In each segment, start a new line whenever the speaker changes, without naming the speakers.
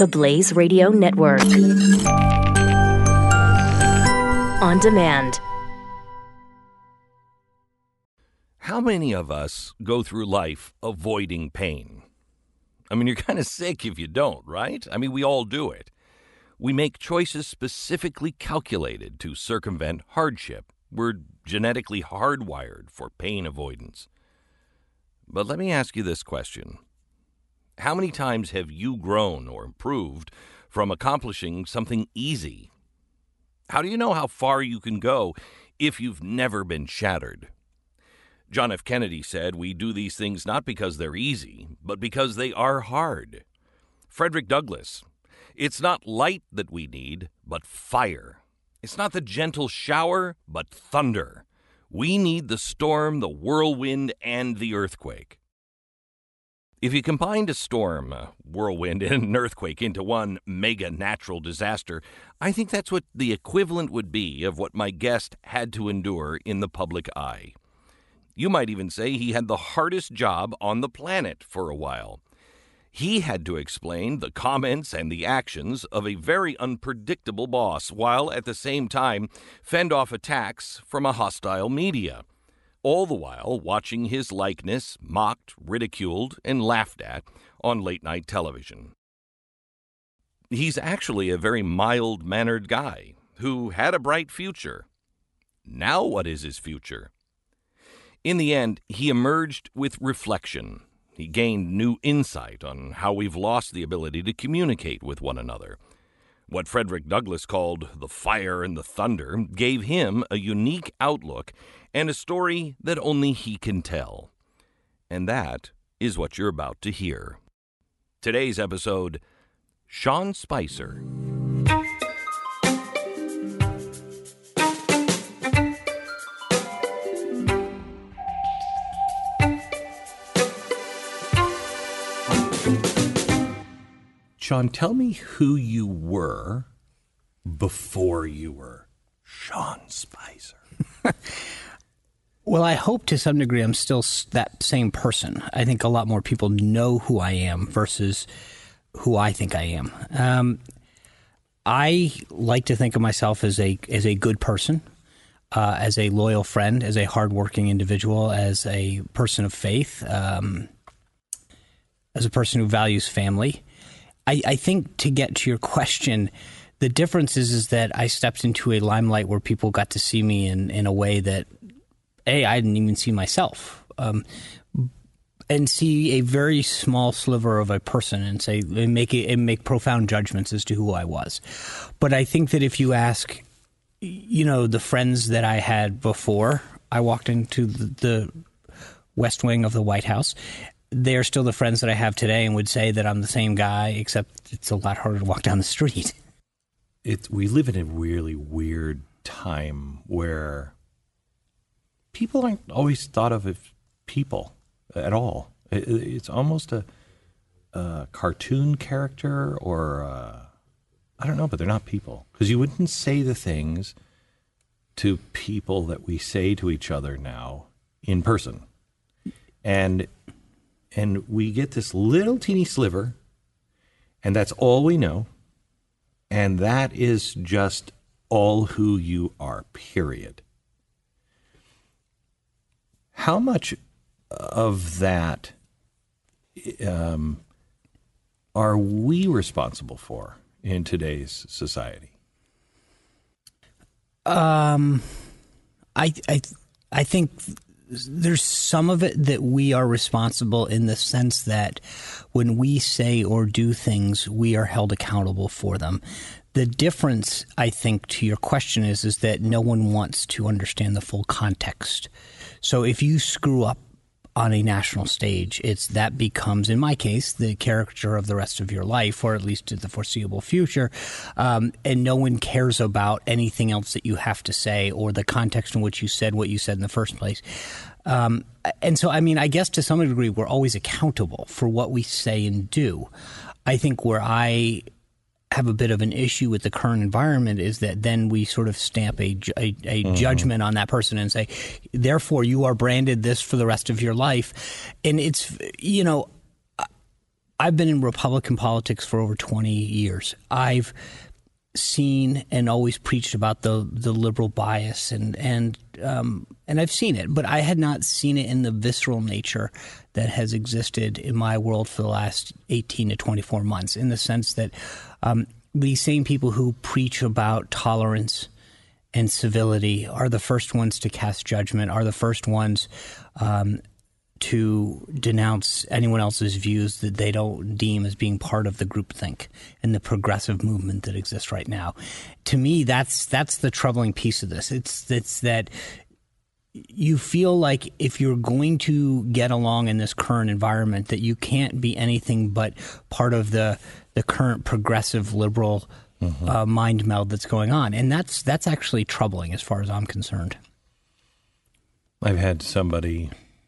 the Blaze Radio Network. On demand.
How many of us go through life avoiding pain? I mean, you're kind of sick if you don't, right? I mean, we all do it. We make choices specifically calculated to circumvent hardship. We're genetically hardwired for pain avoidance. But let me ask you this question. How many times have you grown or improved from accomplishing something easy? How do you know how far you can go if you've never been shattered? John F. Kennedy said, "We do these things not because they're easy, but because they are hard." Frederick Douglass, "It's not light that we need, but fire. It's not the gentle shower, but thunder. We need the storm, the whirlwind, and the earthquake." If you combined a storm, a whirlwind, and an earthquake into one mega natural disaster, I think that's what the equivalent would be of what my guest had to endure in the public eye. You might even say he had the hardest job on the planet for a while. He had to explain the comments and the actions of a very unpredictable boss, while at the same time fend off attacks from a hostile media, all the while watching his likeness mocked, ridiculed, and laughed at on late-night television. He's actually a very mild-mannered guy who had a bright future. Now what is his future? In the end, he emerged with reflection. He gained new insight on how we've lost the ability to communicate with one another. What Frederick Douglass called the fire and the thunder gave him a unique outlook and a story that only he can tell. And that is what you're about to hear. Today's episode, Sean Spicer. Sean, tell me who you were before you were Sean Spicer.
Well, I hope to some degree I'm still that same person. I think a lot more people know who I am versus who I think I am. I like to think of myself as a good person, as a loyal friend, as a hardworking individual, as a person of faith, as a person who values family. I think to get to your question, the difference is that I stepped into a limelight where people got to see me in a way that, I didn't even see myself, and see a very small sliver of a person and make profound judgments as to who I was. But I think that if you ask, the friends that I had before I walked into the West Wing of the White House, they're still the friends that I have today and would say that I'm the same guy, except it's a lot harder to walk down the street.
We live in a really weird time where people aren't always thought of as people at all. It's almost a cartoon character or I don't know, but they're not people. Because you wouldn't say the things to people that we say to each other now in person. And we get this little teeny sliver, and that's all we know. And that is just all who you are, period. How much of that are we responsible for in today's society?
I think there's some of it that we are responsible in the sense that when we say or do things, we are held accountable for them. The difference, I think, to your question is that no one wants to understand the full context. So if you screw up on a national stage, that becomes, in my case, the caricature of the rest of your life, or at least to the foreseeable future. And no one cares about anything else that you have to say or the context in which you said what you said in the first place. And so, I guess to some degree, we're always accountable for what we say and do. I think where I have a bit of an issue with the current environment is that then we sort of stamp a judgment on that person and say, therefore, you are branded this for the rest of your life. And it's, I've been in Republican politics for over 20 years. I've seen and always preached about the liberal bias, and I've seen it, but I had not seen it in the visceral nature that has existed in my world for the last 18 to 24 months, in the sense that these same people who preach about tolerance and civility are the first ones to cast judgment, are the first ones to denounce anyone else's views that they don't deem as being part of the groupthink and the progressive movement that exists right now. To me, that's the troubling piece of this. It's that you feel like if you're going to get along in this current environment, that you can't be anything but part of the current progressive liberal mind meld that's going on. And that's actually troubling as far as I'm concerned.
I've had somebody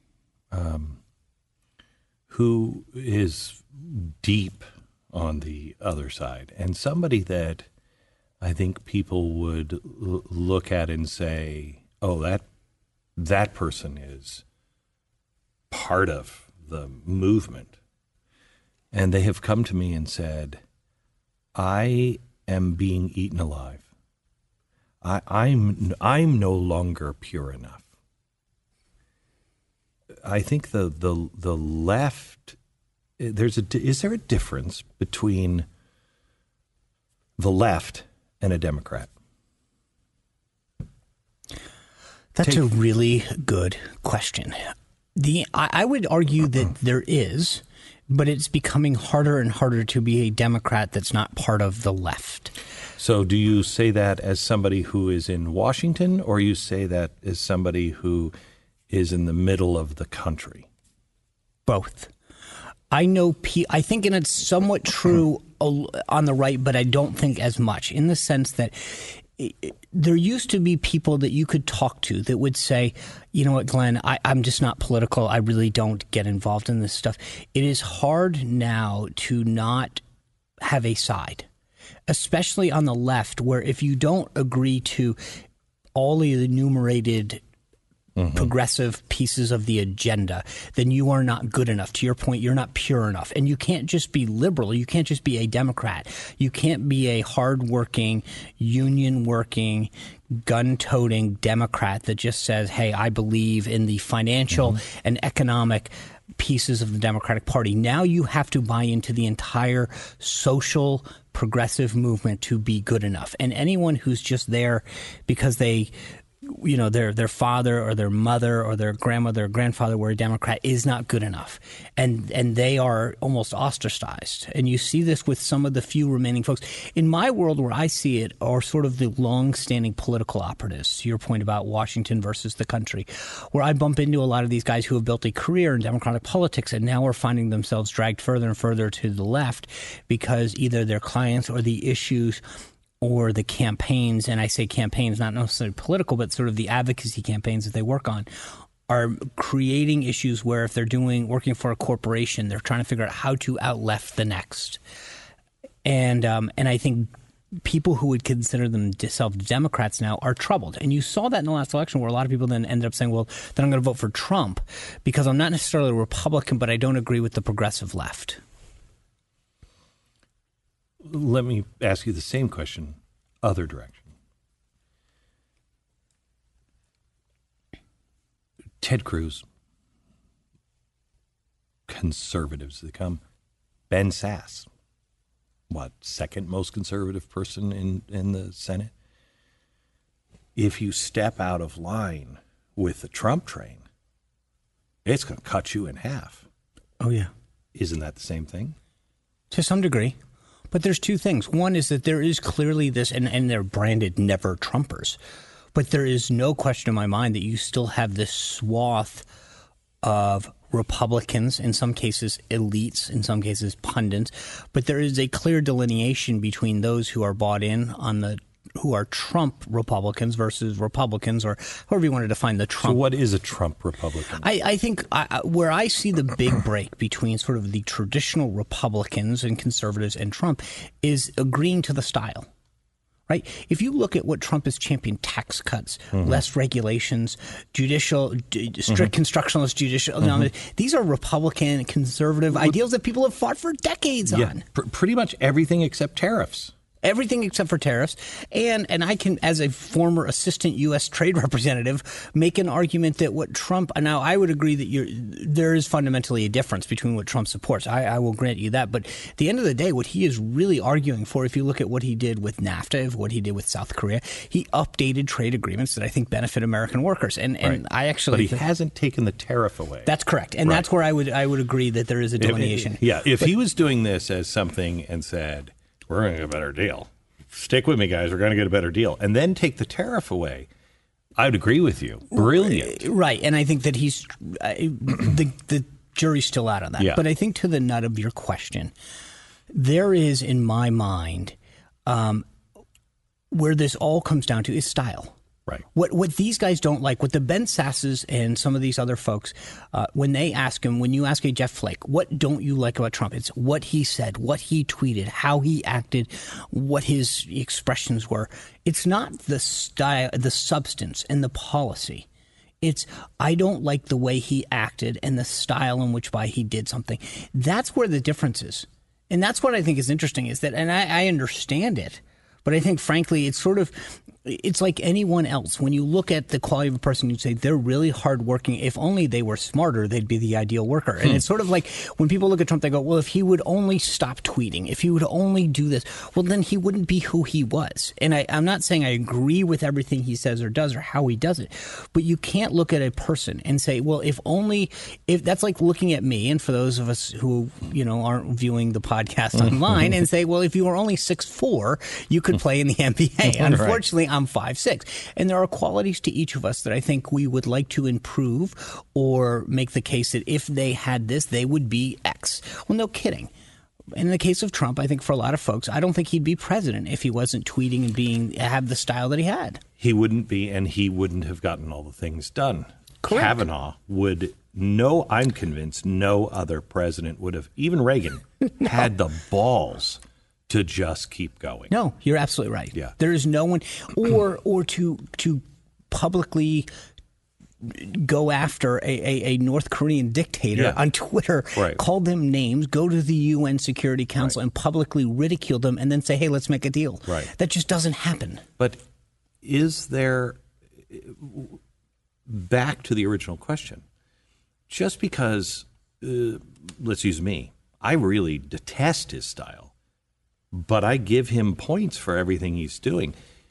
who is deep on the other side, and somebody that I think people would look at and say, oh, that person is part of the movement. And they have come to me and said, I am being eaten alive. I'm no longer pure enough. I think the left, is there a difference between the left and a Democrat?
That's a really good question. I would argue that there is, but it's becoming harder and harder to be a Democrat that's not part of the left.
So do you say that as somebody who is in Washington, or you say that as somebody who is in the middle of the country?
Both. I think, and it's somewhat true on the right, but I don't think as much, in the sense that there used to be people that you could talk to that would say, you know what, Glenn, I'm just not political. I really don't get involved in this stuff. It is hard now to not have a side, especially on the left, where if you don't agree to all the enumerated progressive pieces of the agenda, then you are not good enough. To your point, you're not pure enough. And you can't just be liberal. You can't just be a Democrat. You can't be a hardworking, union-working, gun-toting Democrat that just says, hey, I believe in the financial and economic pieces of the Democratic Party. Now you have to buy into the entire social progressive movement to be good enough. And anyone who's just there because they their father or their mother or their grandmother or grandfather were a Democrat is not good enough. And they are almost ostracized. And you see this with some of the few remaining folks. In my world, where I see it are sort of the long-standing political operatives, to your point about Washington versus the country, where I bump into a lot of these guys who have built a career in Democratic politics and now are finding themselves dragged further and further to the left because either their clients or the issues or the campaigns, and I say campaigns, not necessarily political, but sort of the advocacy campaigns that they work on, are creating issues where if they're working for a corporation, they're trying to figure out how to out-left the next. And I think people who would consider themselves Democrats now are troubled. And you saw that in the last election where a lot of people then ended up saying, well, then I'm going to vote for Trump because I'm not necessarily a Republican, but I don't agree with the progressive left.
Let me ask you the same question, other direction. Ted Cruz, conservatives that come, Ben Sasse, second most conservative person in the Senate? If you step out of line with the Trump train, it's going to cut you in half.
Oh, yeah.
Isn't that the same thing?
To some degree. But there's two things. One is that there is clearly this, and they're branded never Trumpers, but there is no question in my mind that you still have this swath of Republicans, in some cases elites, in some cases pundits, but there is a clear delineation between those who are bought in on who are Trump Republicans versus Republicans, or however you want to define the Trump.
So what is a Trump Republican?
I think where I see the big break between sort of the traditional Republicans and conservatives and Trump is agreeing to the style. right? If you look at what Trump has championed, tax cuts, less regulations, strict constructionalist judicial, these are Republican, conservative ideals that people have fought for decades on.
Pretty much everything except tariffs.
Everything except for tariffs. And I can, as a former assistant U.S. trade representative, make an argument that what Trump – now, I would agree that there is fundamentally a difference between what Trump supports. I will grant you that. But at the end of the day, what he is really arguing for, if you look at what he did with NAFTA, what he did with South Korea, he updated trade agreements that I think benefit American workers. And I actually –
But he hasn't taken the tariff away.
That's correct. And that's where I would agree that there is a delineation.
If he was doing this as something and said – we're going to get a better deal. Stick with me, guys. We're going to get a better deal. And then take the tariff away. I would agree with you. Brilliant.
Right. And I think that he's the jury's still out on that.
Yeah.
But I think to the nut of your question, there is, in my mind, where this all comes down to is style.
Right.
What these guys don't like, what the Ben Sasses and some of these other folks, when they ask him, when you ask a Jeff Flake, what don't you like about Trump? It's what he said, what he tweeted, how he acted, what his expressions were. It's not the style, the substance and the policy. It's, I don't like the way he acted and the style in which by he did something. That's where the difference is. And that's what I think is interesting is that, and I understand it, but I think, frankly, it's sort of, it's like anyone else. When you look at the quality of a person, you say they're really hardworking. If only they were smarter, they'd be the ideal worker. And it's sort of like when people look at Trump, they go, well, if he would only stop tweeting, if he would only do this, well, then he wouldn't be who he was. And I'm not saying I agree with everything he says or does or how he does it, but you can't look at a person and say, well, if that's like looking at me. And for those of us who, aren't viewing the podcast online and say, well, if you were only 6'4", you could play in the NBA. Unfortunately, I'm 5'6", and there are qualities to each of us that I think we would like to improve or make the case that if they had this, they would be X. Well, no kidding. In the case of Trump, I think for a lot of folks, I don't think he'd be president if he wasn't tweeting and have the style that he had.
He wouldn't be, and he wouldn't have gotten all the things done.
Correct.
Kavanaugh I'm convinced no other president would have, even Reagan, had the balls to just keep going.
No, you're absolutely right.
Yeah.
There is no one, or to publicly go after a North Korean dictator on Twitter, call them names, go to the UN Security Council and publicly ridicule them and then say, hey, let's make a deal.
Right.
That just doesn't happen.
But is there, back to the original question, just because, let's use me, I really detest his style, but I give him points for everything he's doing.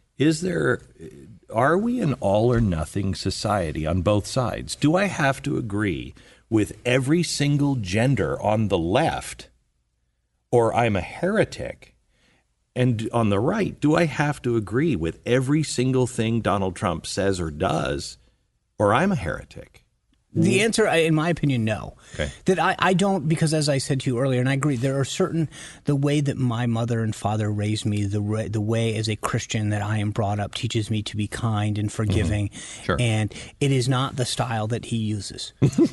Are we an all or nothing society on both sides? Do I have to agree with every single gender on the left, or I'm a heretic? And on the right, do I have to agree with every single thing Donald Trump says or does, or I'm a heretic?
The answer, in my opinion, no.
Okay.
That I don't, because as I said to you earlier, and I agree, there are certain, the way that my mother and father raised me, the way as a Christian that I am brought up teaches me to be kind and forgiving.
Sure.
And it is not the style that he uses.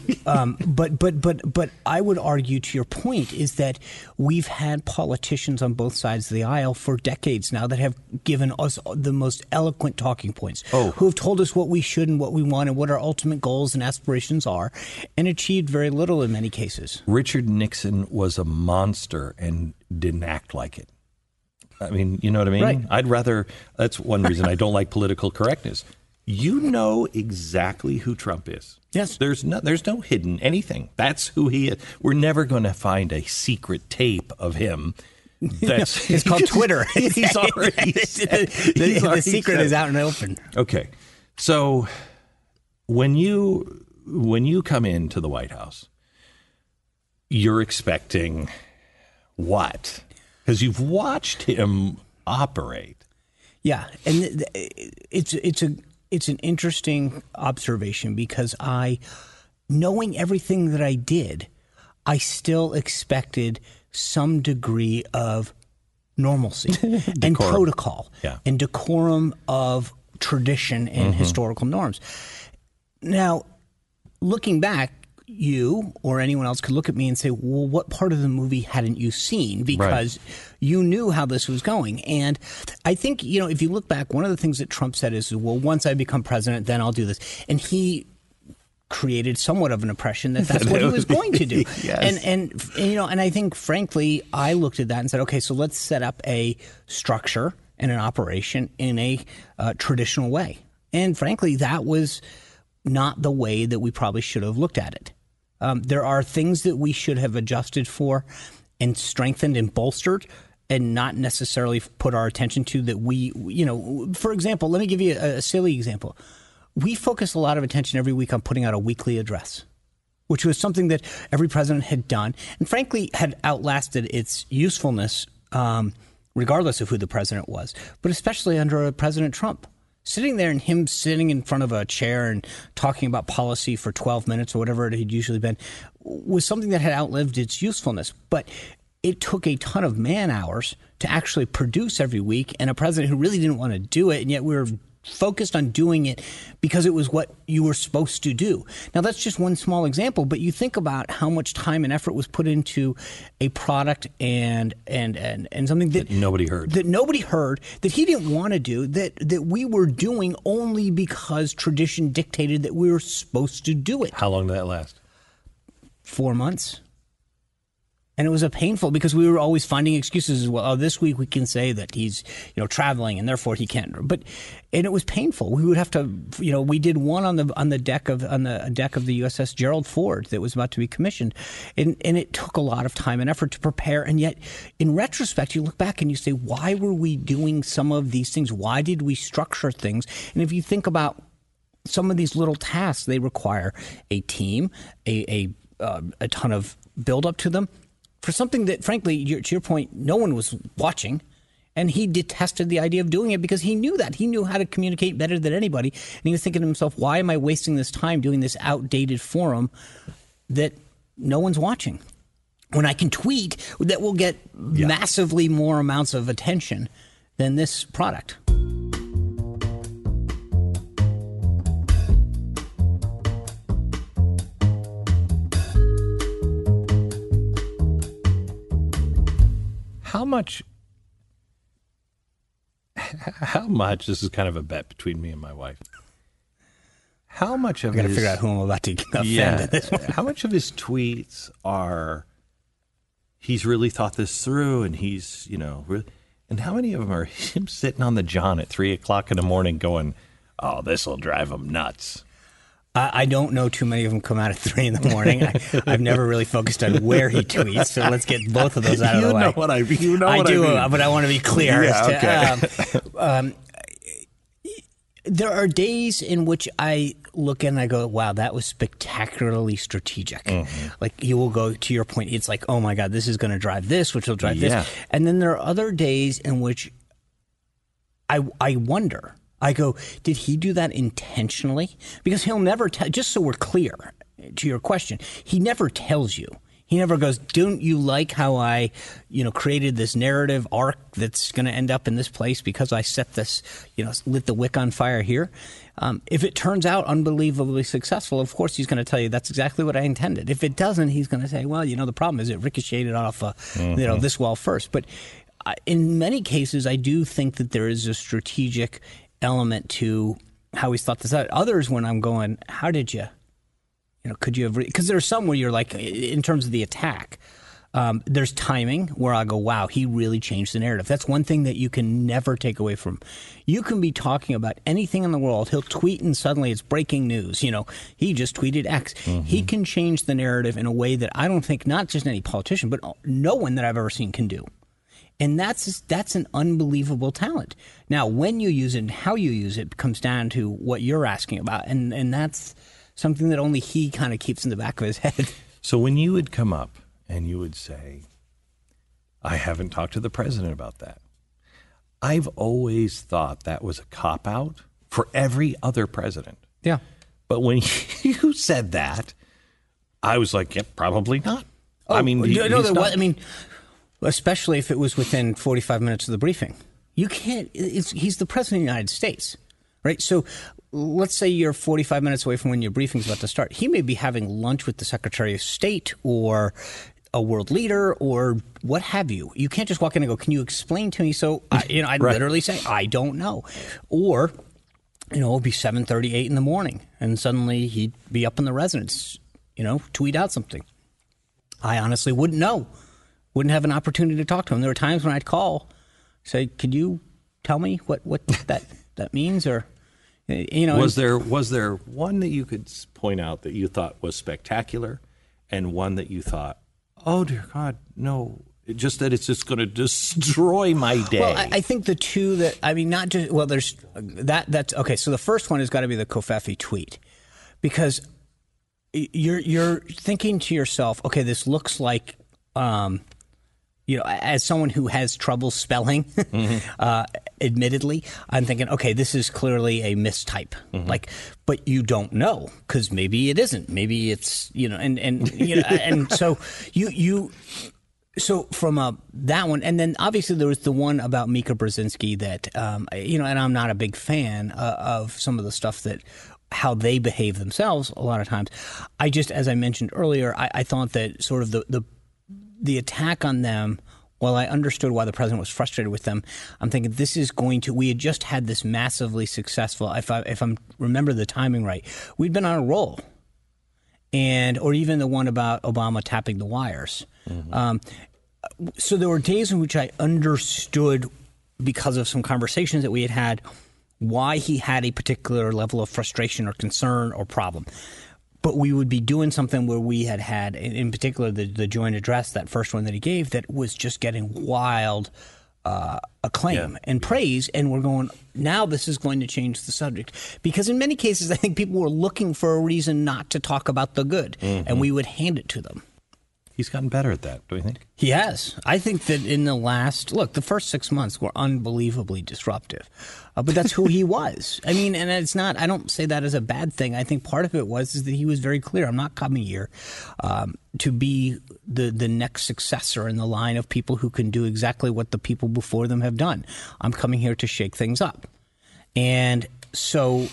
But I would argue, to your point, is that we've had politicians on both sides of the aisle for decades now that have given us the most eloquent talking points, who have told us what we should and what we want and what our ultimate goals and aspirations are, and achieved very little in many cases.
Richard Nixon was a monster and didn't act like it. I mean, you know what I mean?
Right.
That's one reason I don't like political correctness. You know exactly who Trump is.
Yes.
There's no hidden anything. That's who he is. We're never going to find a secret tape of him.
It's called Twitter.
He's already said,
the secret is out and open.
Okay. So when you come into the White House, you're expecting what? Because you've watched him operate.
Yeah, and it's an interesting observation because knowing everything that I did, I still expected some degree of normalcy and protocol and decorum of tradition and historical norms. Now, looking back, you or anyone else could look at me and say, well, what part of the movie hadn't you seen? Because you knew how this was going. And I think, if you look back, one of the things that Trump said is, well, once I become president, then I'll do this. And he created somewhat of an impression that that's what he was going to do.
Yes.
And I think, frankly, I looked at that and said, okay, so let's set up a structure and an operation in a traditional way. And frankly, that was not the way that we probably should have looked at it. There are things that we should have adjusted for and strengthened and bolstered and not necessarily put our attention to that for example, let me give you a silly example. We focus a lot of attention every week on putting out a weekly address, which was something that every president had done and frankly had outlasted its usefulness regardless of who the president was, but especially under President Trump. Sitting there and him sitting in front of a chair and talking about policy for 12 minutes or whatever it had usually been was something that had outlived its usefulness. But it took a ton of man hours to actually produce every week and a president who really didn't want to do it. And yet we were focused on doing it because it was what you were supposed to do. Now, that's just one small example, but you think about how much time and effort was put into a product and something that nobody heard, that he didn't want to do, that we were doing only because tradition dictated that we were supposed to do it.
How long did that last?
4 months. And it was painful because we were always finding excuses as well. Oh, this week we can say that he's, traveling and therefore he can't. And it was painful. We would have to, we did one on the deck of the USS Gerald Ford that was about to be commissioned, and it took a lot of time and effort to prepare. And yet, in retrospect, you look back and you say, why were we doing some of these things? Why did we structure things? And if you think about some of these little tasks, they require a team, a ton of build up to them. For something that, frankly, to your point, no one was watching, and he detested the idea of doing it because he knew that. He knew how to communicate better than anybody, and he was thinking to himself, why am I wasting this time doing this outdated forum that no one's watching? When I can tweet, that will get massively more amounts of attention than this product.
How much, this is kind of a bet between me and my wife. How much of
I got to figure out who I'm about to offend.
How much of his tweets are, he's really thought this through and he's, really, and how many of them are him sitting on the john at 3:00 in the morning going, oh, this will drive him nuts?
I don't know too many of them come out at 3 in the morning. I've never really focused on where he tweets, so let's get both of those out of the way.
I do,
but I want to be clear. There are days in which I look and I go, wow, that was spectacularly strategic. Mm-hmm. Like you will go, to your point, it's like, oh my God, this is going to drive this, which will drive this. And then there are other days in which I wonder. I go, did he do that intentionally? Because he'll never tell, just so we're clear to your question, he never tells you. He never goes, don't you like how I, created this narrative arc that's going to end up in this place because I set this, lit the wick on fire here? If it turns out unbelievably successful, of course, he's going to tell you that's exactly what I intended. If it doesn't, he's going to say, well, the problem is it ricocheted off, this wall first. But in many cases, I do think that there is a strategic element to how he's thought this out. Others, when I'm going, how did you, could you have, because there's some where you're like, in terms of the attack, there's timing where I go, wow, he really changed the narrative. That's one thing that you can never take away from. You can be talking about anything in the world. He'll tweet and suddenly it's breaking news. He just tweeted X. Mm-hmm. He can change the narrative in a way that I don't think not just any politician, but no one that I've ever seen can do. And that's an unbelievable talent. Now, when you use it and how you use it comes down to what you're asking about. And that's something that only he kind of keeps in the back of his head.
So when you would come up and you would say, I haven't talked to the president about that, I've always thought that was a cop-out for every other president.
Yeah.
But when you said that, I was like, yeah, probably not.
Oh, I mean, especially if it was within 45 minutes of the briefing. You can't, he's the president of the United States, right? So let's say you're 45 minutes away from when your briefing's about to start. He may be having lunch with the Secretary of State or a world leader or what have you. You can't just walk in and go, can you explain to me? So, I'd literally say, I don't know. Or, it'll be 7:30, 8 in the morning, and suddenly he'd be up in the residence, tweet out something. I honestly wouldn't know. Wouldn't have an opportunity to talk to him. There were times when I'd call, say, could you tell me what that means? Or,
Was there one that you could point out that you thought was spectacular and one that you thought, oh, dear God, no, just that it's just going to destroy my day?
Well, I think the two that, not just, well, there's that's, okay, so the first one has got to be the Covfefe tweet, because you're thinking to yourself, okay, this looks like, as someone who has trouble spelling, admittedly, I'm thinking, okay, this is clearly a mistype. But you don't know, because maybe it isn't. Maybe it's, and so so from that one, and then obviously there was the one about Mika Brzezinski that, and I'm not a big fan of some of the stuff that, how they behave themselves a lot of times. I just, as I mentioned earlier, I thought that sort of the attack on them, while I understood why the president was frustrated with them, I'm thinking this is we had just had this massively successful, if I remember the timing right, we'd been on a roll. Or even the one about Obama tapping the wires. So there were days in which I understood, because of some conversations that we had, why he had a particular level of frustration or concern or problem. But we would be doing something where we had, in particular, the joint address, that first one that he gave, that was just getting wild acclaim and praise. And we're going, now this is going to change the subject. Because in many cases, I think people were looking for a reason not to talk about the good. And we would hand it to them.
He's gotten better at that, do you think?
He has. I think that in the first 6 months were unbelievably disruptive. But that's who he was. And it's not, I don't say that as a bad thing. I think part of it is that he was very clear. I'm not coming here to be the next successor in the line of people who can do exactly what the people before them have done. I'm coming here to shake things up. And so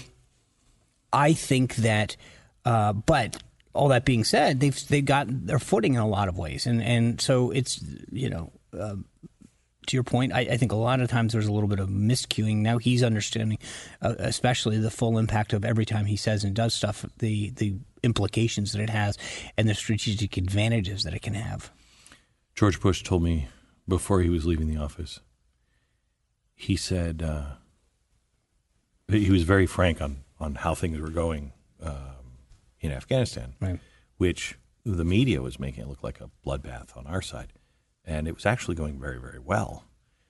I think that, but all that being said, they've got their footing in a lot of ways, and so it's to your point, I think a lot of times there's a little bit of miscuing. Now he's understanding, especially the full impact of every time he says and does stuff, the implications that it has, and the strategic advantages that it can have.
George Bush told me before he was leaving the office. He said he was very frank on how things were going in Afghanistan,
right,
which the media was making it look like a bloodbath on our side. And it was actually going very, very well.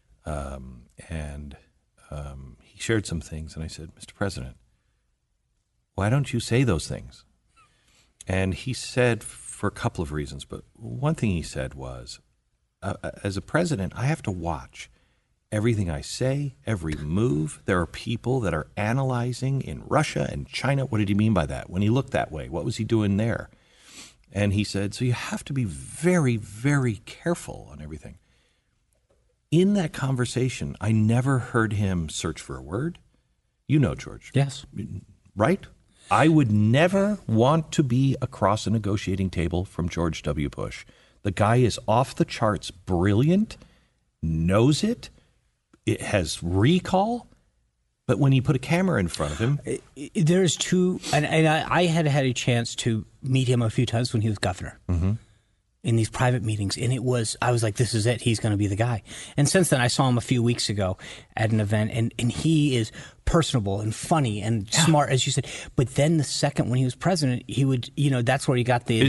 He shared some things, and I said, Mr. President, why don't you say those things? And he said, for a couple of reasons, but one thing he said was, as a president, I have to watch everything I say, every move. There are people that are analyzing in Russia and China. What did he mean by that? When he looked that way, what was he doing there? And he said, so you have to be very, very careful on everything. In that conversation, I never heard him search for a word. You know, George.
Yes.
Right? I would never want to be across a negotiating table from George W. Bush. The guy is off the charts brilliant, knows it. It has recall, but when you put a camera in front of him...
There's two, and I had a chance to meet him a few times when he was governor in these private meetings, and I was like, this is it, he's going to be the guy. And since then, I saw him a few weeks ago at an event, and he is personable and funny and smart, as you said. But then the second, when he was president, he would, that's where he got the...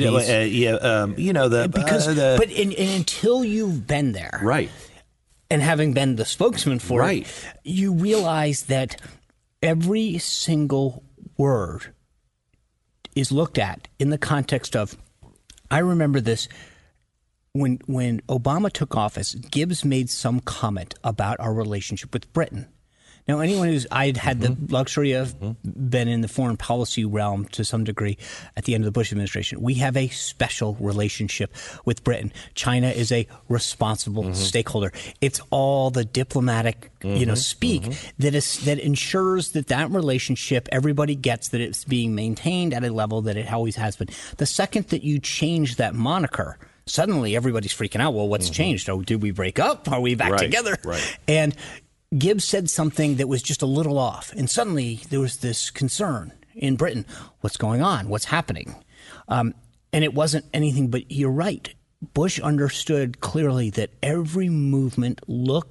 But until you've been there...
Right.
And having been the spokesman for
right,
it, you realize that every single word is looked at in the context of, I remember this, when Obama took office, Gibbs made some comment about our relationship with Britain. Now, anyone who's I'd had the luxury of been in the foreign policy realm to some degree at the end of the Bush administration, we have a special relationship with Britain. China is a responsible stakeholder. It's all the diplomatic, speak that ensures that relationship, everybody gets that it's being maintained at a level that it always has been. The second that you change that moniker, suddenly everybody's freaking out. Well, what's changed? Oh, did we break up? Are we back together?
Right.
And Gibbs said something that was just a little off. And suddenly there was this concern in Britain. What's going on? What's happening? And it wasn't anything, but you're right. Bush understood clearly that every movement,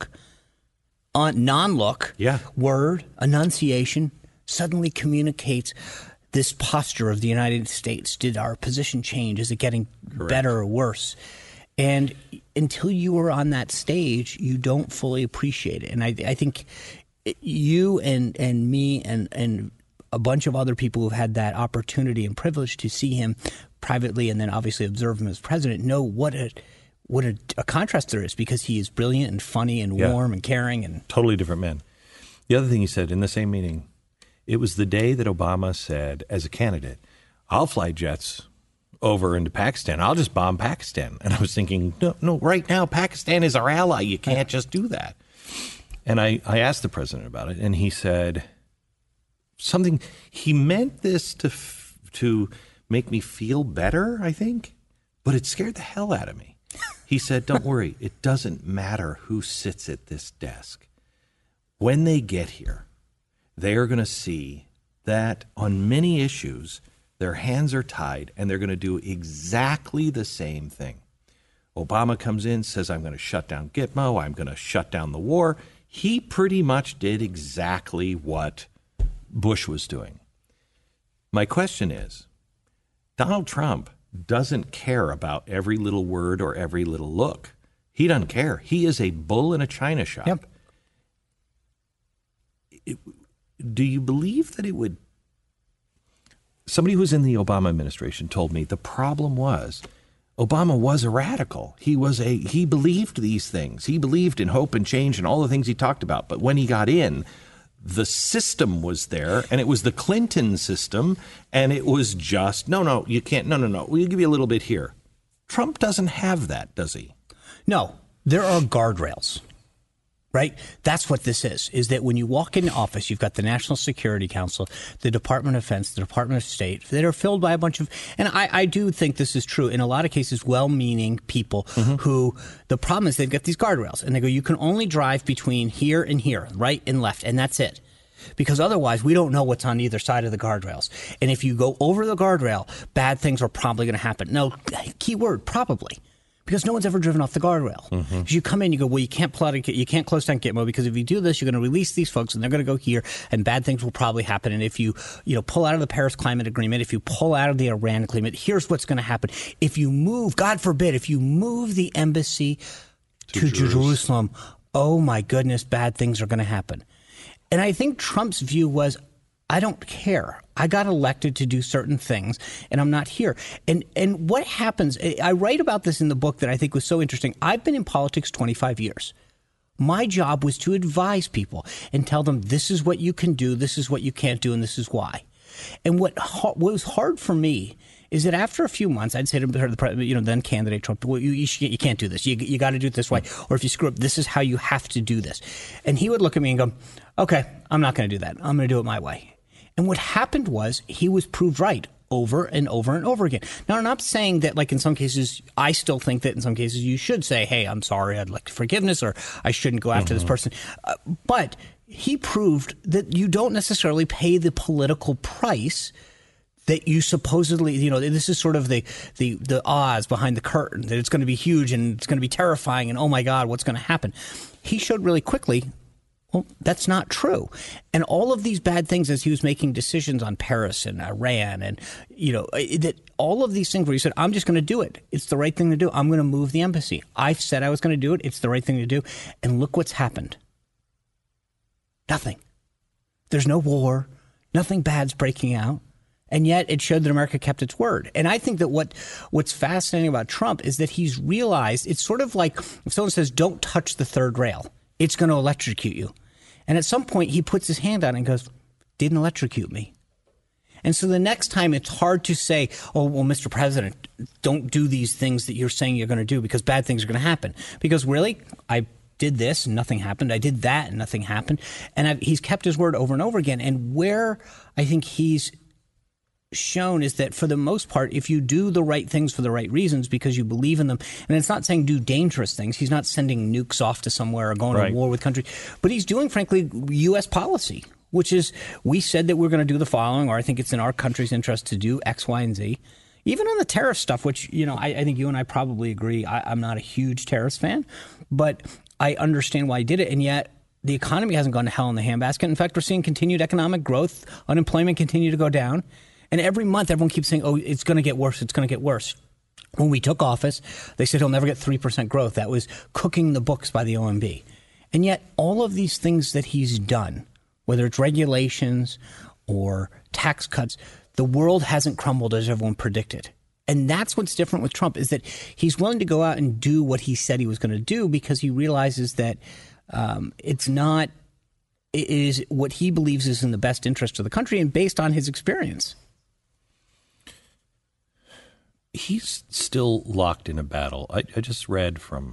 non-look, word, enunciation, suddenly communicates this posture of the United States. Did our position change? Is it getting better or worse? And until you are on that stage, you don't fully appreciate it. And I think you and me and a bunch of other people who've had that opportunity and privilege to see him privately and then obviously observe him as president know what a contrast there is, because he is brilliant and funny and warm and caring. And
totally different man. The other thing he said in the same meeting, it was the day that Obama said, as a candidate, I'll fly jets over into Pakistan. I'll just bomb Pakistan. And I was thinking, no, right now, Pakistan is our ally. You can't just do that. And I asked the president about it, and he said something. He meant this to make me feel better, I think, but it scared the hell out of me. He said, don't worry, it doesn't matter who sits at this desk. When they get here, they are going to see that on many issues, their hands are tied, and they're going to do exactly the same thing. Obama comes in, says, I'm going to shut down Gitmo, I'm going to shut down the war. He pretty much did exactly what Bush was doing. My question is, Donald Trump doesn't care about every little word or every little look. He doesn't care. He is a bull in a china shop.
Yep.
Do you believe that it would... Somebody who was in the Obama administration told me the problem was Obama was a radical. He believed these things. He believed in hope and change and all the things he talked about. But when he got in, the system was there, and it was the Clinton system, and it was just, no, you can't, no, we'll give you a little bit here. Trump doesn't have that, does he?
No, there are guardrails. Right? That's what this is that when you walk into office, you've got the National Security Council, the Department of Defense, the Department of State that are filled by a bunch of, and I do think this is true in a lot of cases, well-meaning people who, the problem is they've got these guardrails and they go, you can only drive between here and here, right and left, and that's it. Because otherwise, we don't know what's on either side of the guardrails. And if you go over the guardrail, bad things are probably going to happen. No, key word, probably. Because no one's ever driven off the guardrail. Because you come in, you go, well, you can't you can't close down Gitmo, because if you do this, you're going to release these folks, and they're going to go here, and bad things will probably happen. And if you pull out of the Paris Climate Agreement, if you pull out of the Iran Agreement, here's what's going to happen. If you move, God forbid, if you move the embassy to Jerusalem, oh my goodness, bad things are going to happen. And I think Trump's view was, I don't care. I got elected to do certain things, and I'm not here. And what happens, I write about this in the book that I think was so interesting. I've been in politics 25 years. My job was to advise people and tell them this is what you can do, this is what you can't do, and this is why. And what was hard for me is that after a few months, I'd say to the then candidate Trump, well, you can't do this. You got to do it this way. Or if you screw up, this is how you have to do this. And he would look at me and go, okay, I'm not going to do that. I'm going to do it my way. And what happened was he was proved right over and over and over again. Now, I'm not saying that, like, in some cases, I still think that in some cases you should say, hey, I'm sorry, I'd like forgiveness, or I shouldn't go after this person. But he proved that you don't necessarily pay the political price that you supposedly, this is sort of the Oz behind the curtain, that it's going to be huge and it's going to be terrifying and, oh, my God, what's going to happen? He showed really quickly, well, that's not true. And all of these bad things as he was making decisions on Paris and Iran and, that all of these things where he said, I'm just going to do it. It's the right thing to do. I'm going to move the embassy. I said I was going to do it. It's the right thing to do. And look what's happened. Nothing. There's no war. Nothing bad's breaking out. And yet it showed that America kept its word. And I think that what's fascinating about Trump is that he's realized it's sort of like if someone says, don't touch the third rail, it's going to electrocute you. And at some point, he puts his hand out and goes, didn't electrocute me. And so the next time it's hard to say, oh, well, Mr. President, don't do these things that you're saying you're going to do because bad things are going to happen. Because really, I did this and nothing happened. I did that and nothing happened. And he's kept his word over and over again. And where I think he's shown is that for the most part, if you do the right things for the right reasons because you believe in them, and it's not saying do dangerous things. He's not sending nukes off to somewhere or going to war with countries. But he's doing, frankly, U.S. policy, which is we said that we're going to do the following, or I think it's in our country's interest to do X, Y, and Z. Even on the tariff stuff, which, I think you and I probably agree, I'm not a huge tariffs fan, but I understand why he did it. And yet the economy hasn't gone to hell in the handbasket. In fact, we're seeing continued economic growth, unemployment continue to go down. And every month everyone keeps saying, oh, it's going to get worse, it's going to get worse. When we took office, they said he'll never get 3% growth. That was cooking the books by the OMB. And yet all of these things that he's done, whether it's regulations or tax cuts, the world hasn't crumbled as everyone predicted. And that's what's different with Trump, is that he's willing to go out and do what he said he was going to do because he realizes that it is what he believes is in the best interest of the country and based on his experience.
He's still locked in a battle. I just read from,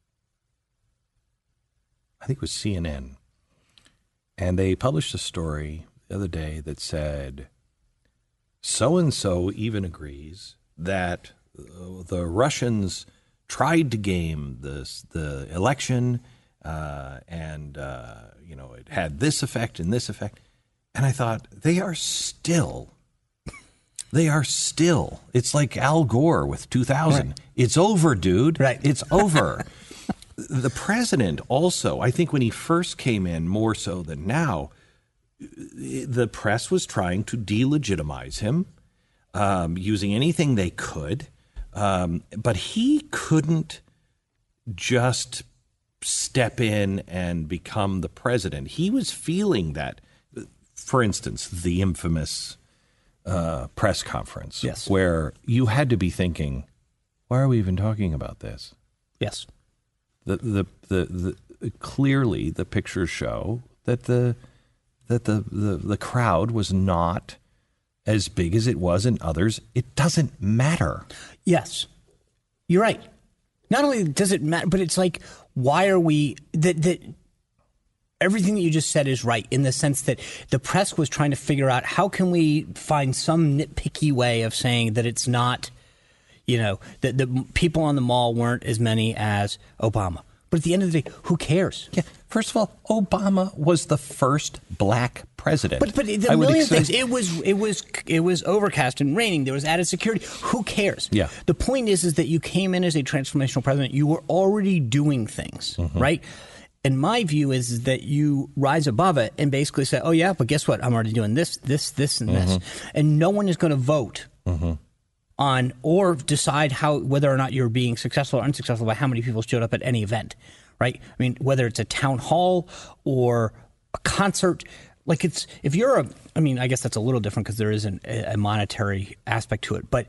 I think it was CNN, and they published a story the other day that said, so-and-so even agrees that the Russians tried to game the election and it had this effect and this effect. And I thought, they are still. It's like Al Gore with 2000. Right. It's over, dude.
Right.
It's over. The president also, I think when he first came in, more so than now, the press was trying to delegitimize him, using anything they could. But he couldn't just step in and become the president. He was feeling that, for instance, the infamous press conference,
yes,
where you had to be thinking, why are we even talking about this?
Yes.
The clearly the pictures show that the crowd was not as big as it was in others. It doesn't matter.
Yes, you're right. Not only does it matter, but it's like, why are we that everything that you just said is right in the sense that the press was trying to figure out how can we find some nitpicky way of saying that it's not, that the people on the mall weren't as many as Obama. But at the end of the day, who cares?
Yeah. First of all, Obama was the first black president.
But the million things. It was overcast and raining. There was added security. Who cares?
Yeah.
The point is that you came in as a transformational president. You were already doing things, right? And my view is that you rise above it and basically say, oh, yeah, but guess what? I'm already doing this, and this. And no one is going to vote on or decide whether or not you're being successful or unsuccessful by how many people showed up at any event, right? I mean, whether it's a town hall or a concert, I guess that's a little different because there isn't a monetary aspect to it. But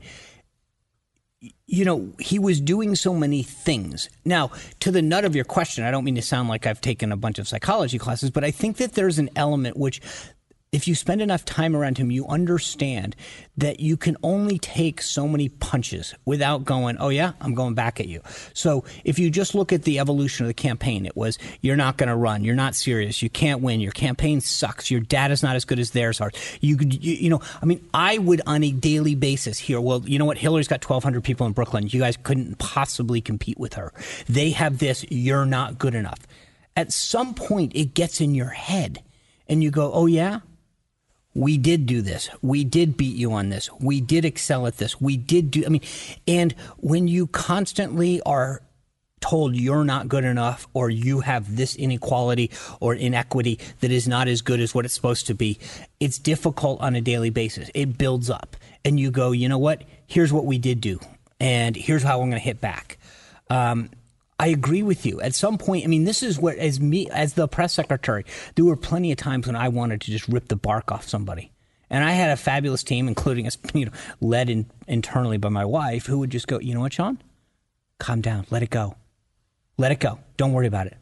he was doing so many things. Now, to the nut of your question, I don't mean to sound like I've taken a bunch of psychology classes, but I think that there's an element which, if you spend enough time around him, you understand that you can only take so many punches without going, oh, yeah, I'm going back at you. So if you just look at the evolution of the campaign, it was, you're not going to run. You're not serious. You can't win. Your campaign sucks. Your data's not as good as theirs are. I would on a daily basis hear, well, you know what? Hillary's got 1,200 people in Brooklyn. You guys couldn't possibly compete with her. They have this. You're not good enough. At some point, it gets in your head and you go, oh, yeah? We did do this. We did beat you on this. We did excel at this. We did do, and when you constantly are told you're not good enough or you have this inequality or inequity that is not as good as what it's supposed to be, it's difficult on a daily basis. It builds up and you go, you know what? Here's what we did do. And here's how I'm going to hit back. I agree with you. At some point, this is where, as the press secretary, there were plenty of times when I wanted to just rip the bark off somebody. And I had a fabulous team, including us, led internally by my wife, who would just go, you know what, Sean? Calm down. Let it go. Let it go. Don't worry about it.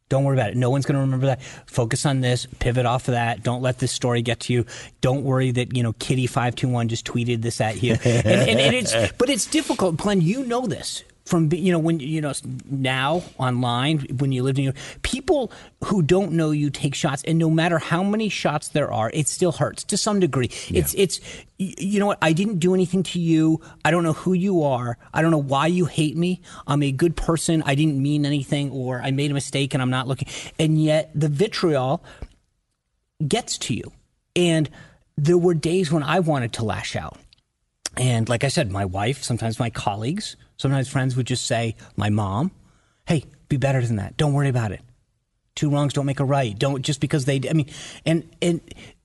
Don't worry about it. No one's going to remember that. Focus on this. Pivot off of that. Don't let this story get to you. Don't worry that, Kitty521 just tweeted this at you. But it's difficult. Glenn, you know this. From, when, now online, when you live in New York, people who don't know you take shots, and no matter how many shots there are, it still hurts to some degree. Yeah. It's you know what? I didn't do anything to you. I don't know who you are. I don't know why you hate me. I'm a good person. I didn't mean anything, or I made a mistake and I'm not looking. And yet the vitriol gets to you. And there were days when I wanted to lash out. And like I said, my wife, sometimes my colleagues, sometimes friends would just say, my mom, hey, be better than that. Don't worry about it. Two wrongs don't make a right. Don't just because and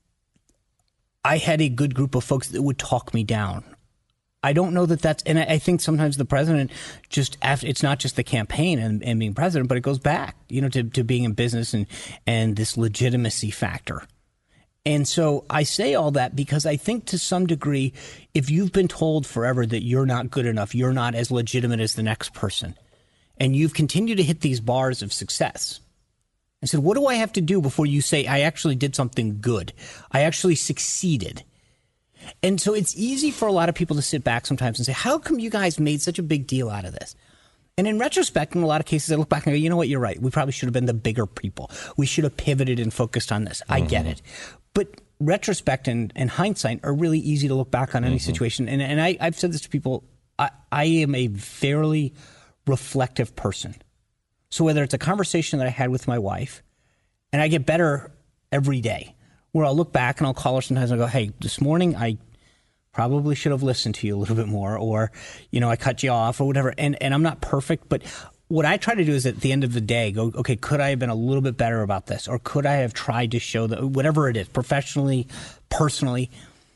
I had a good group of folks that would talk me down. I don't know and I think sometimes the president it's not just the campaign and being president, but it goes back, to being in business and this legitimacy factor. And so I say all that because I think to some degree, if you've been told forever that you're not good enough, you're not as legitimate as the next person, and you've continued to hit these bars of success, I said, what do I have to do before you say I actually did something good? I actually succeeded. And so it's easy for a lot of people to sit back sometimes and say, how come you guys made such a big deal out of this? And in retrospect, in a lot of cases, I look back and go, you know what, you're right. We probably should have been the bigger people. We should have pivoted and focused on this. I get it. But retrospect and hindsight are really easy to look back on any situation. And I've said this to people, I am a fairly reflective person. So whether it's a conversation that I had with my wife, and I get better every day, where I'll look back and I'll call her sometimes and I'll go, hey, this morning I probably should have listened to you a little bit more, or, I cut you off or whatever. And I'm not perfect, but what I try to do is at the end of the day go, okay, could I have been a little bit better about this? Or could I have tried to show that, whatever it is, professionally, personally.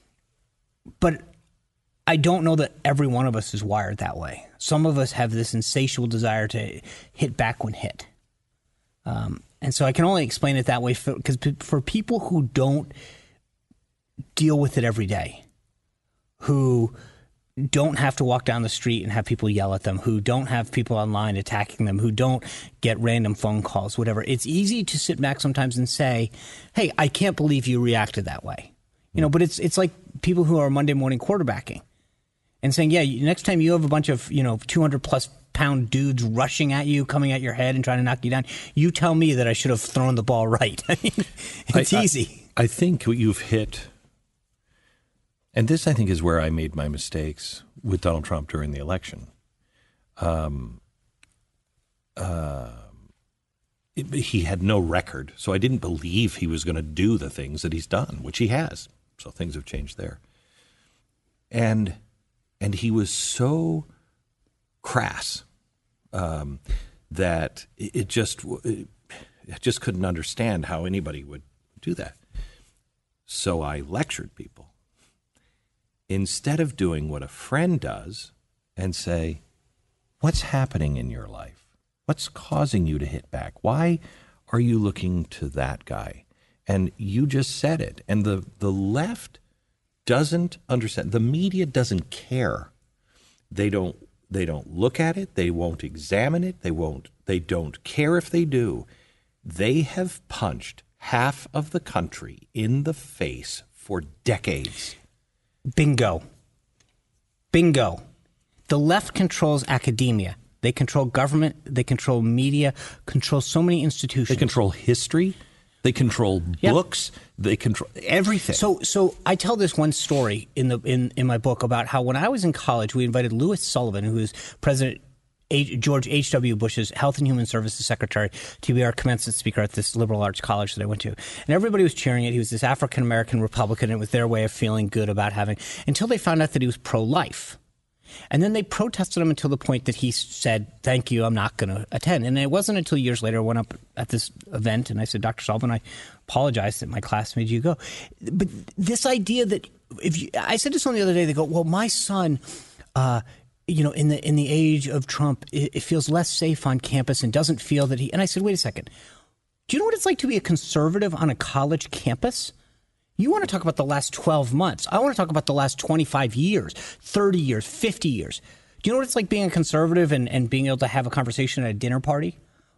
But I don't know that every one of us is wired that way. Some of us have this insatiable desire to hit back when hit. And so I can only explain it that way because for people who don't deal with it every day, who don't have to walk down the street and have people yell at them, who don't have people online attacking them, who don't get random phone calls, whatever. It's easy to sit back sometimes and say, hey, I can't believe you reacted that way. But it's like people who are Monday morning quarterbacking and saying, yeah, next time you have a bunch of, 200 plus pound dudes rushing at you, coming at your head and trying to knock you down, you tell me that I should have thrown the ball right. It's easy.
I think what you've hit, and this, I think, is where I made my mistakes with Donald Trump during the election. He had no record, so I didn't believe he was going to do the things that he's done, which he has. So things have changed there. And he was so crass that it just couldn't understand how anybody would do that. So I lectured people. Instead of doing what a friend does and say, what's happening in your life? What's causing you to hit back? Why are you looking to that guy? And you just said it. And the left doesn't understand. The media doesn't care. They don't look at it. They won't examine it. They don't care if they do. They have punched half of the country in the face for decades.
Bingo. The left controls academia. They control government. They control media, control so many institutions.
They control history. They control books. They control everything.
So I tell this one story in my book about how when I was in college, we invited Louis Sullivan, who is President George H.W. Bush's Health and Human Services Secretary, to be our commencement speaker at this liberal arts college that I went to. And everybody was cheering it. He was this African-American Republican. And it was their way of feeling good about until they found out that he was pro-life. And then they protested him until the point that he said, thank you, I'm not going to attend. And it wasn't until years later I went up at this event and I said, Dr. Sullivan, I apologize that my class made you go. But this idea that I said to someone the other day, they go, well, my son, in the age of Trump, it feels less safe on campus and doesn't feel that and I said, wait a second. Do you know what it's like to be a conservative on a college campus? You want to talk about the last 12 months. I want to talk about the last 25 years, 30 years, 50 years. Do you know what it's like being a conservative and being able to have a conversation at a dinner party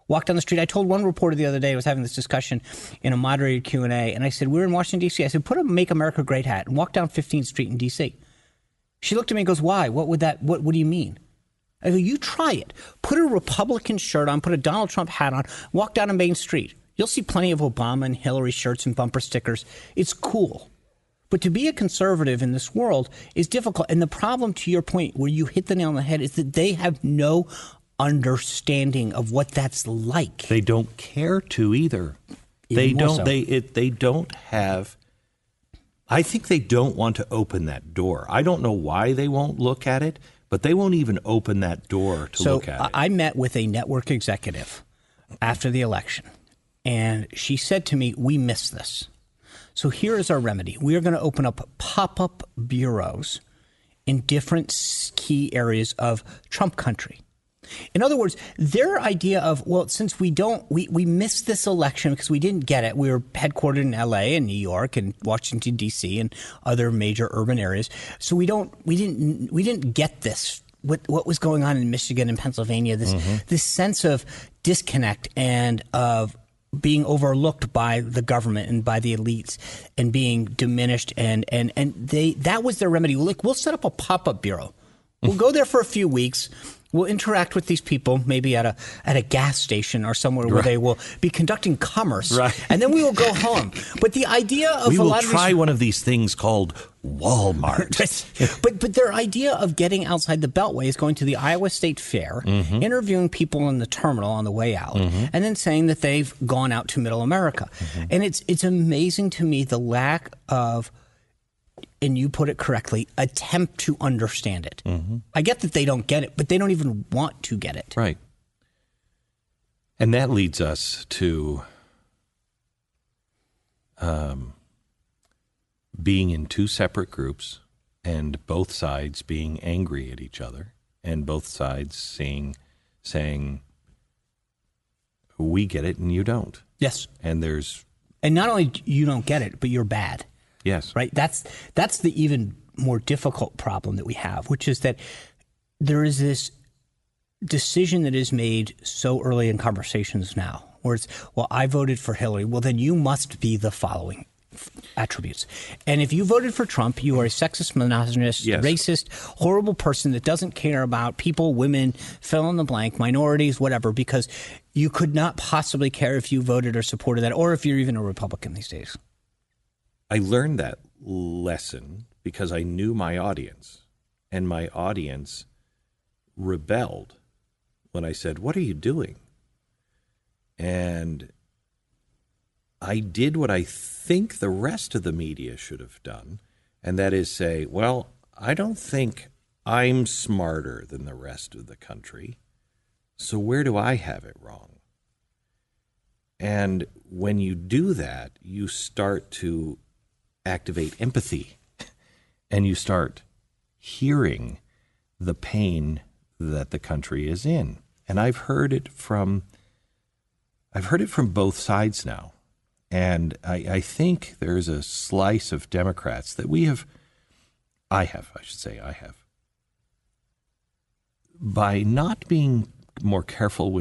walk down the street. I told one reporter the other day, I was having this discussion in a moderated Q&A, and I said, we're in Washington, D.C. I said, put a Make America Great hat and walk down 15th Street in D.C. She looked at me and goes, why? What do you mean? I go, you try it. Put a Republican shirt on, put a Donald Trump hat on, walk down a Main Street. You'll see plenty of Obama and Hillary shirts and bumper stickers. It's cool. But to be a conservative in this world is difficult. And the problem, to your point, where you hit the nail on the head, is that they have no understanding of what that's like.
They don't care to either. They don't have. I think they don't want to open that door. I don't know why they won't look at it, but they won't even open that door to look at it.
I met with a network executive after the election, and she said to me, we miss this. So here is our remedy. We are going to open up pop-up bureaus in different key areas of Trump country. In other words, their idea of, well, since we missed this election because we didn't get it. We were headquartered in L.A. and New York and Washington, D.C. and other major urban areas. So we didn't get this. What was going on in Michigan and Pennsylvania, this sense of disconnect and of being overlooked by the government and by the elites and being diminished. And that was their remedy. We'll set up a pop-up bureau. We'll go there for a few weeks. We'll interact with these people, maybe at a gas station or somewhere where they will be conducting commerce, and then we will go home. But the idea of
we will try one of these things called Walmart.
but their idea of getting outside the Beltway is going to the Iowa State Fair, interviewing people in the terminal on the way out, and then saying that they've gone out to Middle America. And it's amazing to me the lack of, and you put it correctly, attempt to understand it. I get that they don't get it, but they don't even want to get it.
Right. And that leads us to being in two separate groups and both sides being angry at each other and both sides saying, we get it and you don't.
Yes.
And
not only you don't get it, but you're bad.
Yes.
Right. That's the even more difficult problem that we have, which is that there is this decision that is made so early in conversations now, where it's, well, I voted for Hillary. Well, then you must be the following attributes. And if you voted for Trump, you are a sexist, misogynist, racist, horrible person that doesn't care about people, women, fill in the blank, minorities, whatever, because you could not possibly care if you voted or supported that, or if you're even a Republican these days.
I learned that lesson because I knew my audience, and my audience rebelled when I said, what are you doing? And I did what I think the rest of the media should have done, and that is say, well, I don't think I'm smarter than the rest of the country, so where do I have it wrong? And when you do that, you start to activate empathy, and you start hearing the pain that the country is in. And I've heard it from both sides now. And I think there's a slice of Democrats that I have, by not being more careful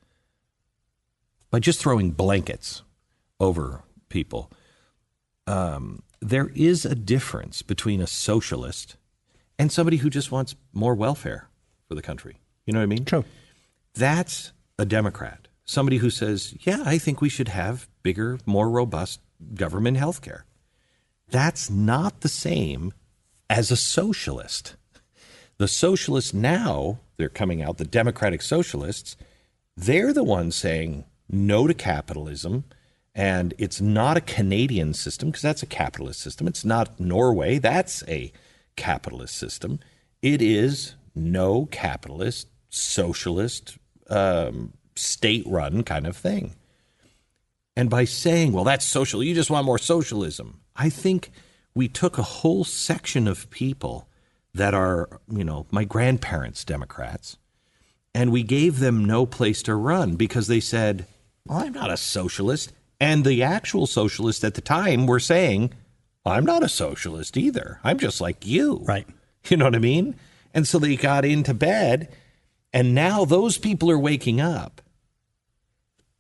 by just throwing blankets over people. There is a difference between a socialist and somebody who just wants more welfare for the country. You know what I mean?
True.
That's a Democrat. Somebody who says, yeah, I think we should have bigger, more robust government health care. That's not the same as a socialist. The socialists now, they're coming out, the Democratic socialists, they're the ones saying no to capitalism. And it's not a Canadian system, because that's a capitalist system. It's not Norway. That's a capitalist system. It is no capitalist, socialist, state-run kind of thing. And by saying, well, that's social, you just want more socialism, I think we took a whole section of people that are, my grandparents' Democrats, and we gave them no place to run because they said, well, I'm not a socialist. And the actual socialists at the time were saying, I'm not a socialist either. I'm just like you.
Right.
You know what I mean? And so they got into bed, and now those people are waking up.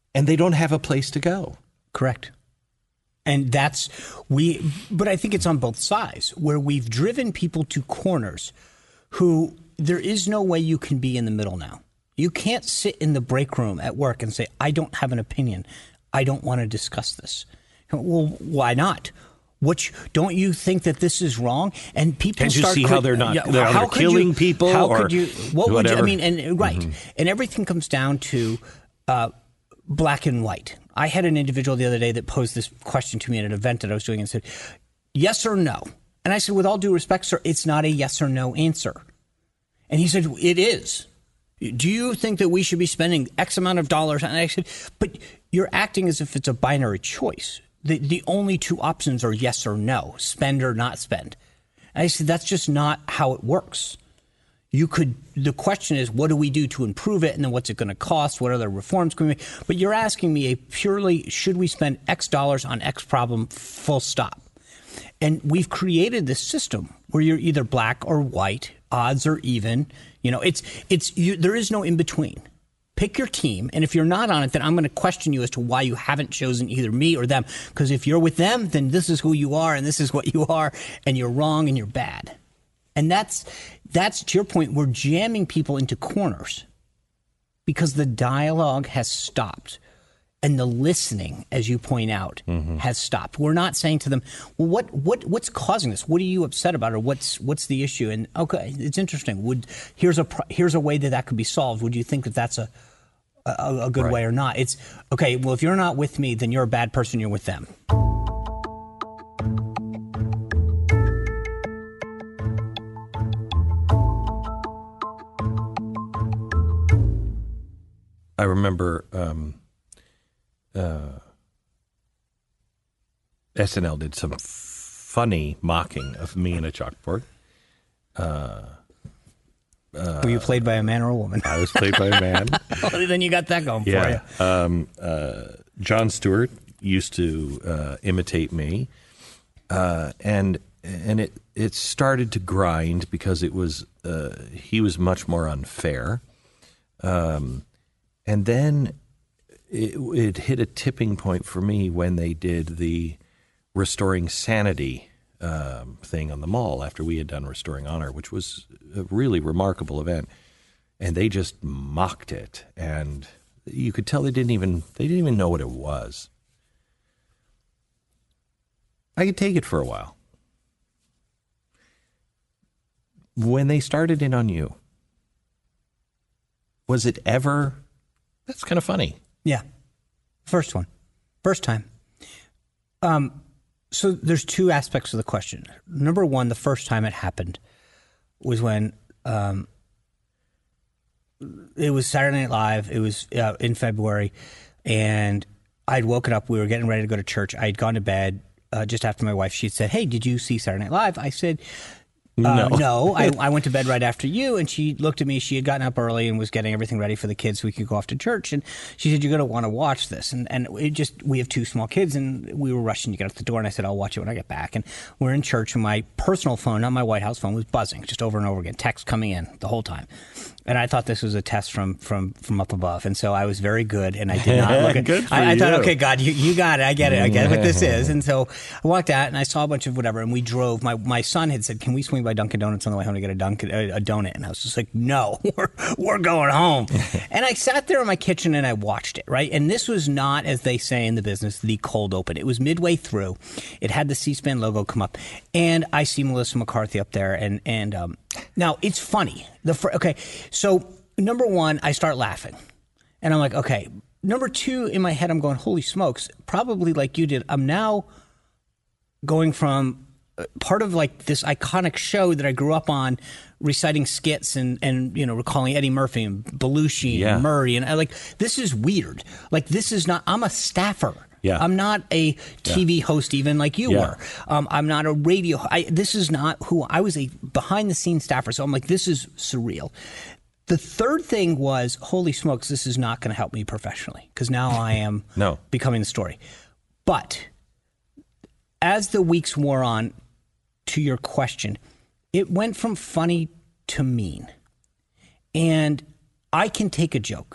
and they don't have a place to go.
Correct. And but I think it's on both sides where we've driven people to corners who there is no way you can be in the middle now. You can't sit in the break room at work and say, I don't have an opinion. I don't want to discuss this. Well, why not? Don't you think that this is wrong? And people
Can't you see how they're killing people?
How
or
could you? What would you? I
whatever?
mean, and right, and everything comes down to black and white. I had an individual the other day that posed this question to me at an event that I was doing and said, "Yes or no?" And I said, "With all due respect, sir, it's not a yes or no answer." And he said, "It is. Do you think that we should be spending X amount of dollars?" And I said, "But you're acting as if it's a binary choice. The only two options are yes or no, spend or not spend." And I said, that's just not how it works. The question is, what do we do to improve it? And then what's it going to cost? What other reforms can we make? But you're asking me should we spend X dollars on X problem, full stop? And we've created this system where you're either black or white, odds or even. There is no in between. Pick your team, and if you're not on it, then I'm going to question you as to why you haven't chosen either me or them. Because if you're with them, then this is who you are, and this is what you are, and you're wrong and you're bad. And that's to your point. We're jamming people into corners because the dialogue has stopped, and the listening, as you point out, has stopped. We're not saying to them, "Well, what's causing this? What are you upset about, or what's the issue?" And okay, it's interesting. Here's a way that could be solved. Would you think that that's a good way or not? It's okay. Well, if you're not with me, then you're a bad person. You're with them.
I remember SNL did some funny mocking of me in a chalkboard.
Were you played by a man or a woman?
I was played by a man.
Well, then you got that going for you.
Jon Stewart used to imitate me, and it started to grind because it was he was much more unfair, and then it hit a tipping point for me when they did the Restoring Sanity thing on the mall after we had done Restoring Honor, which was a really remarkable event, and they just mocked it, and you could tell they didn't even know what it was. I could take it for a while. When they started in on you, was it ever, that's kind of funny?
Yeah. First time. So there's two aspects of the question. Number one, the first time it happened was when it was Saturday Night Live. It was in February, and I'd woken up. We were getting ready to go to church. I had gone to bed just after my wife. She had said, "Hey, did you see Saturday Night Live?" I said, No. I went to bed right after you, and she looked at me. She had gotten up early and was getting everything ready for the kids so we could go off to church. And she said, "You're going to want to watch this." And we have two small kids, and we were rushing to get out the door. And I said, "I'll watch it when I get back." And we're in church, and my personal phone, not my White House phone, was buzzing just over and over again, text coming in the whole time. And I thought this was a test from up above. And so I was very good, and I did not look at it. I thought, okay, God, you got it. I get it. I get what this is. And so I walked out, and I saw a bunch of whatever, and we drove. My son had said, "Can we swing by Dunkin' Donuts on the way home to get a donut?" And I was just like, "No, we're going home." And I sat there in my kitchen, and I watched it, right? And this was not, as they say in the business, the cold open. It was midway through. It had the C-SPAN logo come up, and I see Melissa McCarthy up there, and now it's funny. Okay, so number one, I start laughing, and I'm like, okay. Number two, in my head, I'm going, holy smokes, probably like you did. I'm now going from part of like this iconic show that I grew up on, reciting skits and recalling Eddie Murphy and Belushi and Murray, and I like, this is weird. Like, this is not. I'm a staffer. Yeah. I'm not a TV host even like you were. I'm not a radio. This is not who I was, a behind-the-scenes staffer. So I'm like, this is surreal. The third thing was, holy smokes, this is not going to help me professionally because now I am becoming the story. But as the weeks wore on, to your question, it went from funny to mean. And I can take a joke.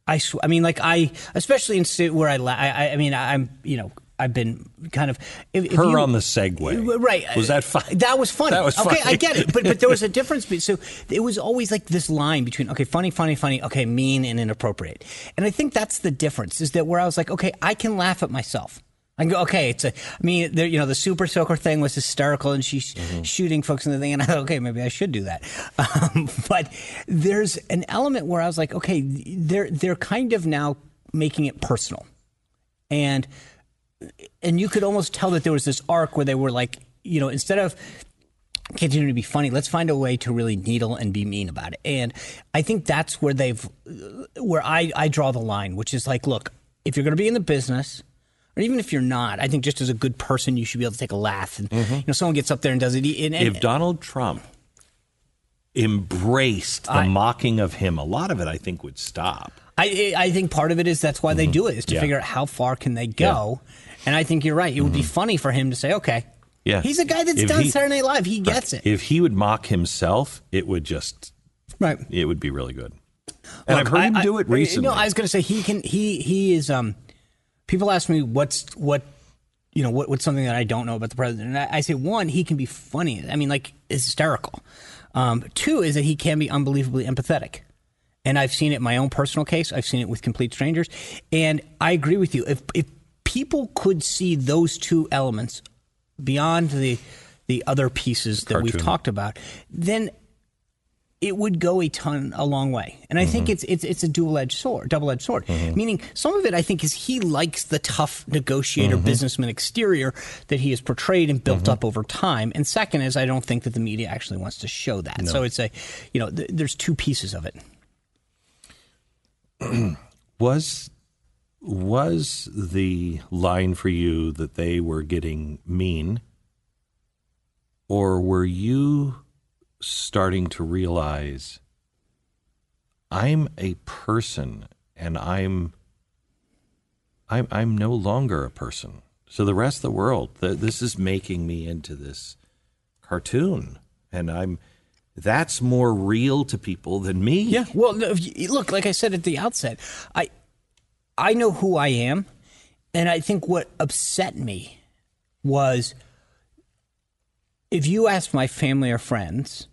I mean, like especially in where I mean, I'm, I've been kind of
on the Segway,
right?
Was that fun?
That was funny.
That was funny.
Okay, I get it, but there was a difference. So it was always like this line between funny, okay, mean and inappropriate, and I think that's the difference. Is that where I was like, okay, I can laugh at myself. I can go, okay, the Super Soaker thing was hysterical, and she's shooting folks in the thing, and I thought, okay, maybe I should do that. But there's an element where I was like, okay, they're kind of now making it personal, and you could almost tell that there was this arc where they were like, instead of continuing to be funny, let's find a way to really needle and be mean about it. And I think that's where I draw the line, which is like, look, if you're going to be in the business, or even if you're not, I think just as a good person, you should be able to take a laugh. And someone gets up there and does it.
If Donald Trump embraced the mocking of him, a lot of it, I think, would stop.
I think part of it is that's why they do it, is to figure out how far can they go. Yeah. And I think you're right. It would be funny for him to say, okay, he's a guy that's done Saturday Night Live. He gets it.
If he would mock himself, it would just it would be really good. And I've heard him do it recently.
I was going to say he is. People ask me what's something that I don't know about the president. And I say, one, he can be funny. I mean, like, it's hysterical. Two is that he can be unbelievably empathetic. And I've seen it in my own personal case. I've seen it with complete strangers. And I agree with you. If people could see those two elements beyond the other pieces that we've talked about, then it would go a long way. And I think it's a double-edged sword. Meaning some of it, I think, is he likes the tough negotiator, businessman exterior that he has portrayed and built up over time. And second is, I don't think that the media actually wants to show that. No. So it's there's two pieces of it.
Was the line for you that they were getting mean, or were you starting to realize I'm a person and I'm no longer a person? So the rest of the world, this is making me into this cartoon, and that's more real to people than me.
Yeah. Well, look, like I said at the outset, I know who I am, and I think what upset me was if you ask my family or friends,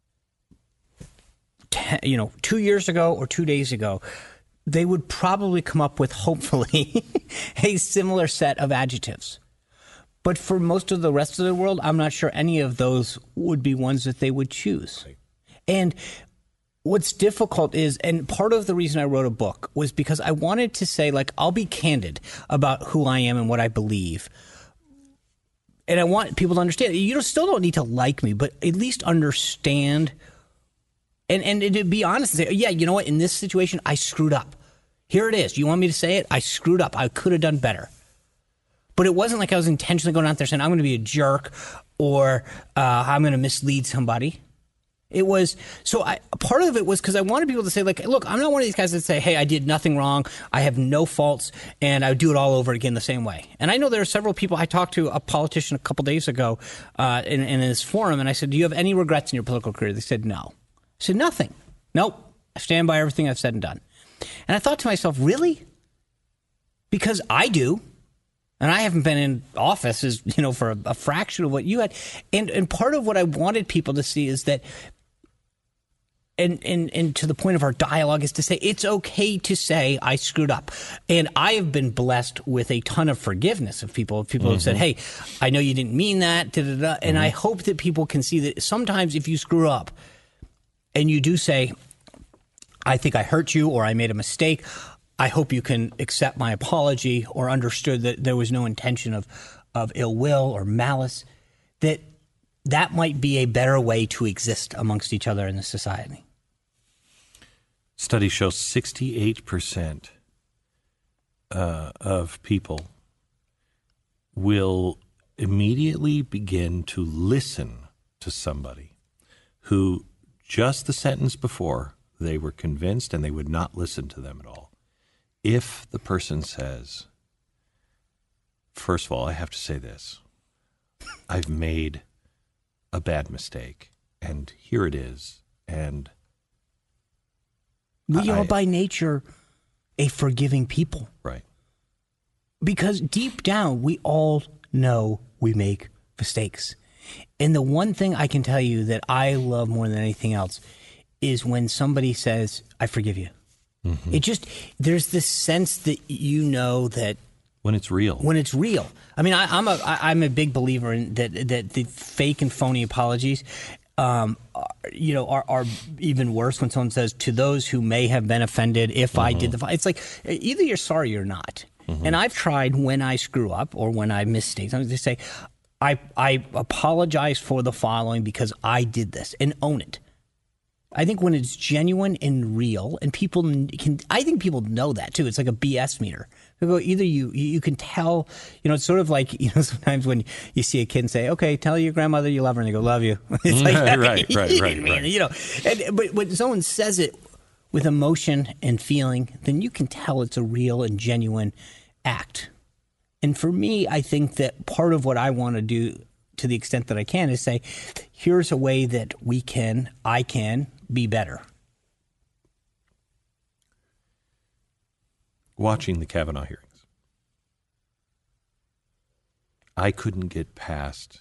2 years ago or 2 days ago, they would probably come up with, hopefully, a similar set of adjectives. But for most of the rest of the world, I'm not sure any of those would be ones that they would choose. Right. And what's difficult is, and part of the reason I wrote a book was because I wanted to say, like, I'll be candid about who I am and what I believe. And I want people to understand. You still don't need to like me, but at least understand and to be honest and say, yeah, you know what? In this situation, I screwed up. Here it is. You want me to say it? I screwed up. I could have done better. But it wasn't like I was intentionally going out there saying, I'm going to be a jerk or I'm going to mislead somebody. It was, part of it was because I wanted people to say, like, look, I'm not one of these guys that say, hey, I did nothing wrong, I have no faults, and I would do it all over again the same way. And I know there are several people. I talked to a politician a couple days ago in this forum, and I said, do you have any regrets in your political career? They said, no. I said, nothing. Nope. I stand by everything I've said and done. And I thought to myself, really? Because I do. And I haven't been in office for a fraction of what you had. And part of what I wanted people to see is that, and to the point of our dialogue, is to say it's okay to say I screwed up. And I have been blessed with a ton of forgiveness of people. People have said, hey, I know you didn't mean that. And I hope that people can see that sometimes if you screw up and you do say, I think I hurt you or I made a mistake, I hope you can accept my apology or understood that there was no intention of ill will or malice, that might be a better way to exist amongst each other in the society.
Studies show 68% of people will immediately begin to listen to somebody who just the sentence before they were convinced and they would not listen to them at all. If the person says, first of all, I have to say this, I've made a bad mistake, and here it is, and
we are by nature a forgiving people.
Right.
Because deep down, we all know we make mistakes. And the one thing I can tell you that I love more than anything else is when somebody says, I forgive you. Mm-hmm. It just, there's this sense that you know that
when it's real.
When it's real. I mean, I'm a big believer in that the fake and phony apologies, are even worse when someone says, to those who may have been offended, if I did it's like either you're sorry or not. Mm-hmm. And I've tried when I screw up or when I mistake, I'm just say, I apologize for the following because I did this, and own it. I think when it's genuine and real, and I think people know that too. It's like a BS meter. Either you can tell, it's sort of like, sometimes when you see a kid and say, okay, tell your grandmother you love her, and they go, love you. It's like, right. But when someone says it with emotion and feeling, then you can tell it's a real and genuine act. And for me, I think that part of what I want to do, to the extent that I can, is say, here's a way that I can be better.
Watching the Kavanaugh hearings, I couldn't get past,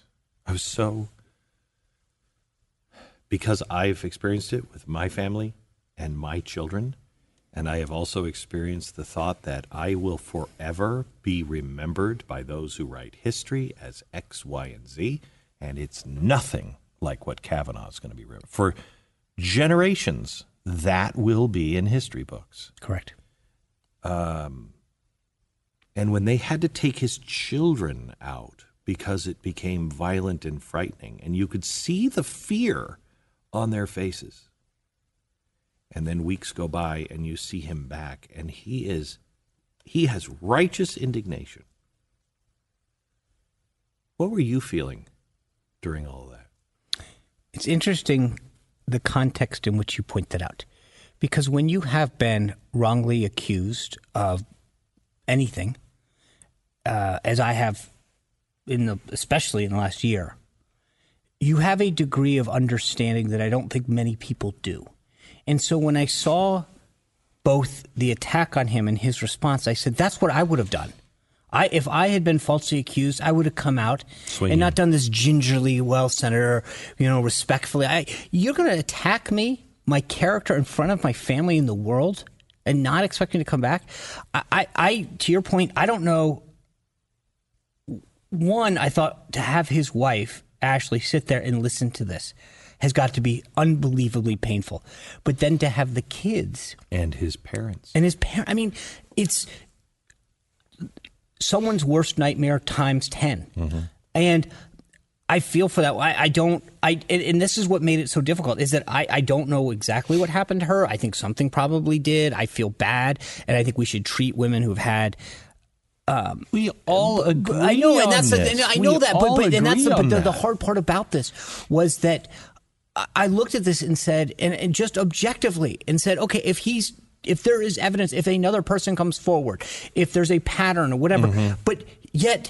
because I've experienced it with my family and my children, and I have also experienced the thought that I will forever be remembered by those who write history as X, Y, and Z, and it's nothing like what Kavanaugh is going to be remembered. For generations, that will be in history books.
Correct.
And when they had to take his children out because it became violent and frightening, and you could see the fear on their faces, and then weeks go by and you see him back, and he has righteous indignation. What were you feeling during all of that?
It's interesting the context in which you point that out. Because when you have been wrongly accused of anything, as I have, especially in the last year, you have a degree of understanding that I don't think many people do. And so when I saw both the attack on him and his response, I said, that's what I would have done. If I had been falsely accused, I would have come out and not done this gingerly, well, Senator, respectfully. You're going to attack me, my character, in front of my family in the world, and not expect me to come back? I to your point, I don't know. One, I thought to have his wife, Ashley, sit there and listen to this has got to be unbelievably painful. But then to have the kids.
And his parents.
I mean, it's someone's worst nightmare times 10. Mm-hmm. And I feel for that. And this is what made it so difficult, is that I don't know exactly what happened to her. I think something probably did. I feel bad. And I think we should treat women who've had.
We all agree.
I know, and that's
this.
I know that, but the hard part about this was that I looked at this and said, and just objectively, and said, okay, if there is evidence, if another person comes forward, if there's a pattern or whatever, but yet,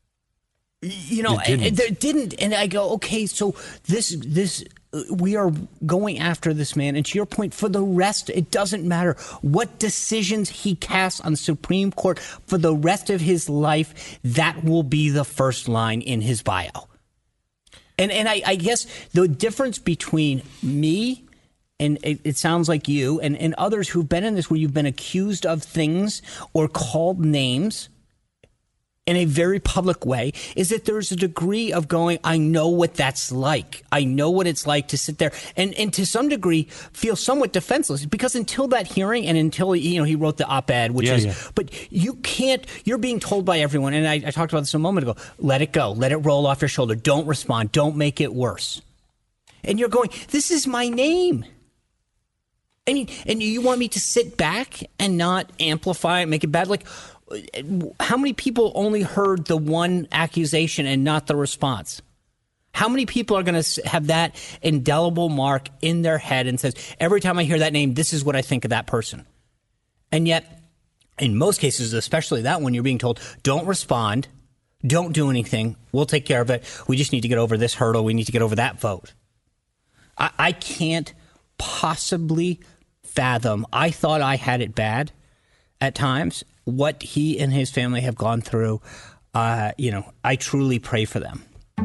there didn't, and I go, okay, so this. We are going after this man, and to your point, for the rest, it doesn't matter what decisions he casts on the Supreme Court for the rest of his life. That will be the first line in his bio. And I guess the difference between me and it sounds like you and others who've been in this, where you've been accused of things or called names in a very public way, is that there's a degree of going, I know what that's like. I know what it's like to sit there and to some degree feel somewhat defenseless, because until that hearing and until he wrote the op-ed, but you can't, you're being told by everyone, and I talked about this a moment ago, let it go, let it roll off your shoulder, don't respond, don't make it worse. And you're going, this is my name. I mean, and you want me to sit back and not amplify and make it bad? Like, how many people only heard the one accusation and not the response? How many people are going to have that indelible mark in their head and says, every time I hear that name, this is what I think of that person? And yet, in most cases, especially that one, you're being told, don't respond, don't do anything, we'll take care of it. We just need to get over this hurdle. We need to get over that vote. I can't possibly fathom. I thought I had it bad. at times. What he and his family have gone through, I truly pray for them.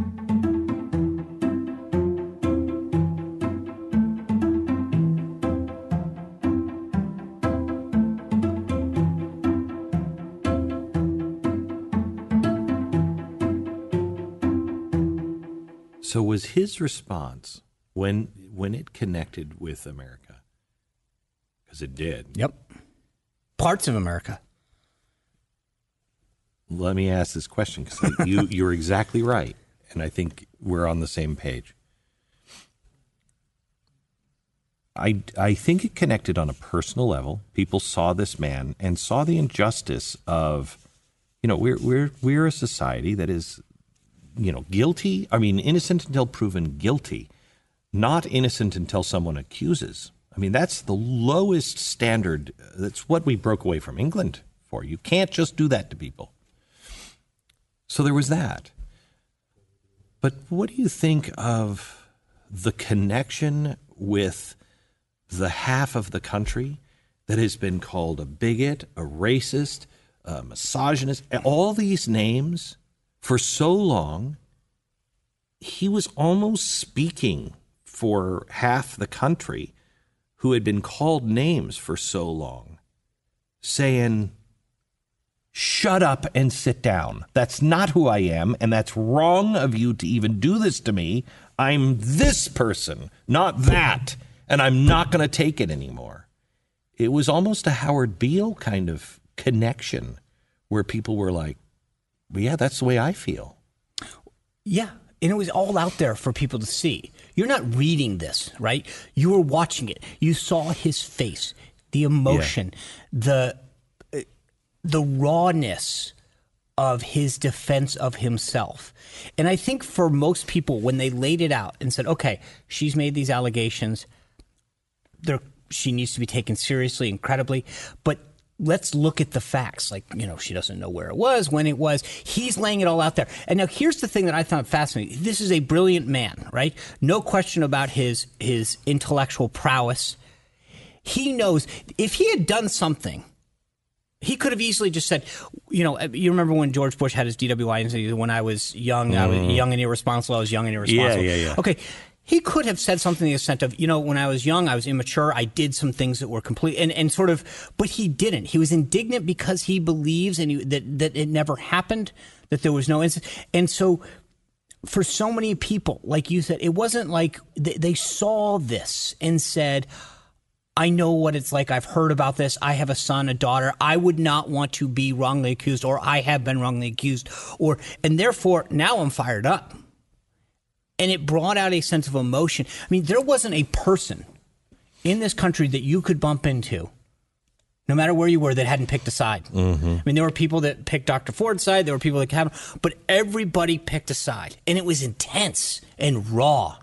So was his response when it connected with America? Because it did.
Yep. Parts of America.
Let me ask this question, because you're exactly right, and I think we're on the same page. I think it connected on a personal level. People saw this man and saw the injustice of, we're a society that is, guilty. I mean, innocent until proven guilty, not innocent until someone accuses. I mean, that's the lowest standard. That's what we broke away from England for. You can't just do that to people. So there was that. But what do you think of the connection with the half of the country that has been called a bigot, a racist, a misogynist, all these names for so long? He was almost speaking for half the country who had been called names for so long, saying, shut up and sit down. That's not who I am, and that's wrong of you to even do this to me. I'm this person, not that, and I'm not going to take it anymore. It was almost a Howard Beale kind of connection where people were like, well, yeah, that's the way I feel.
Yeah, and it was all out there for people to see. You're not reading this, right? You were watching it. You saw his face, the emotion, the rawness of his defense of himself. And I think for most people, when they laid it out and said, okay, she's made these allegations, she needs to be taken seriously, incredibly, but let's look at the facts. Like, she doesn't know where it was, when it was. He's laying it all out there. And now here's the thing that I found fascinating. This is a brilliant man, right? No question about his intellectual prowess. He knows if he had done something, he could have easily just said, you remember when George Bush had his DWI and said, when I was young, I was young and irresponsible, I was young and irresponsible.
Yeah.
Okay. He could have said something to the extent of, when I was young, I was immature. I did some things that were complete and sort of, but he didn't. He was indignant because he believes that it never happened, that there was no incident. And so for so many people, like you said, it wasn't like they saw this and said, I know what it's like. I've heard about this. I have a son, a daughter. I would not want to be wrongly accused, or I have been wrongly accused, and therefore now I'm fired up. And it brought out a sense of emotion. I mean, there wasn't a person in this country that you could bump into, no matter where you were, that hadn't picked a side. Mm-hmm. I mean, there were people that picked Dr. Ford's side. There were people that haven't. But everybody picked a side. And it was intense and raw.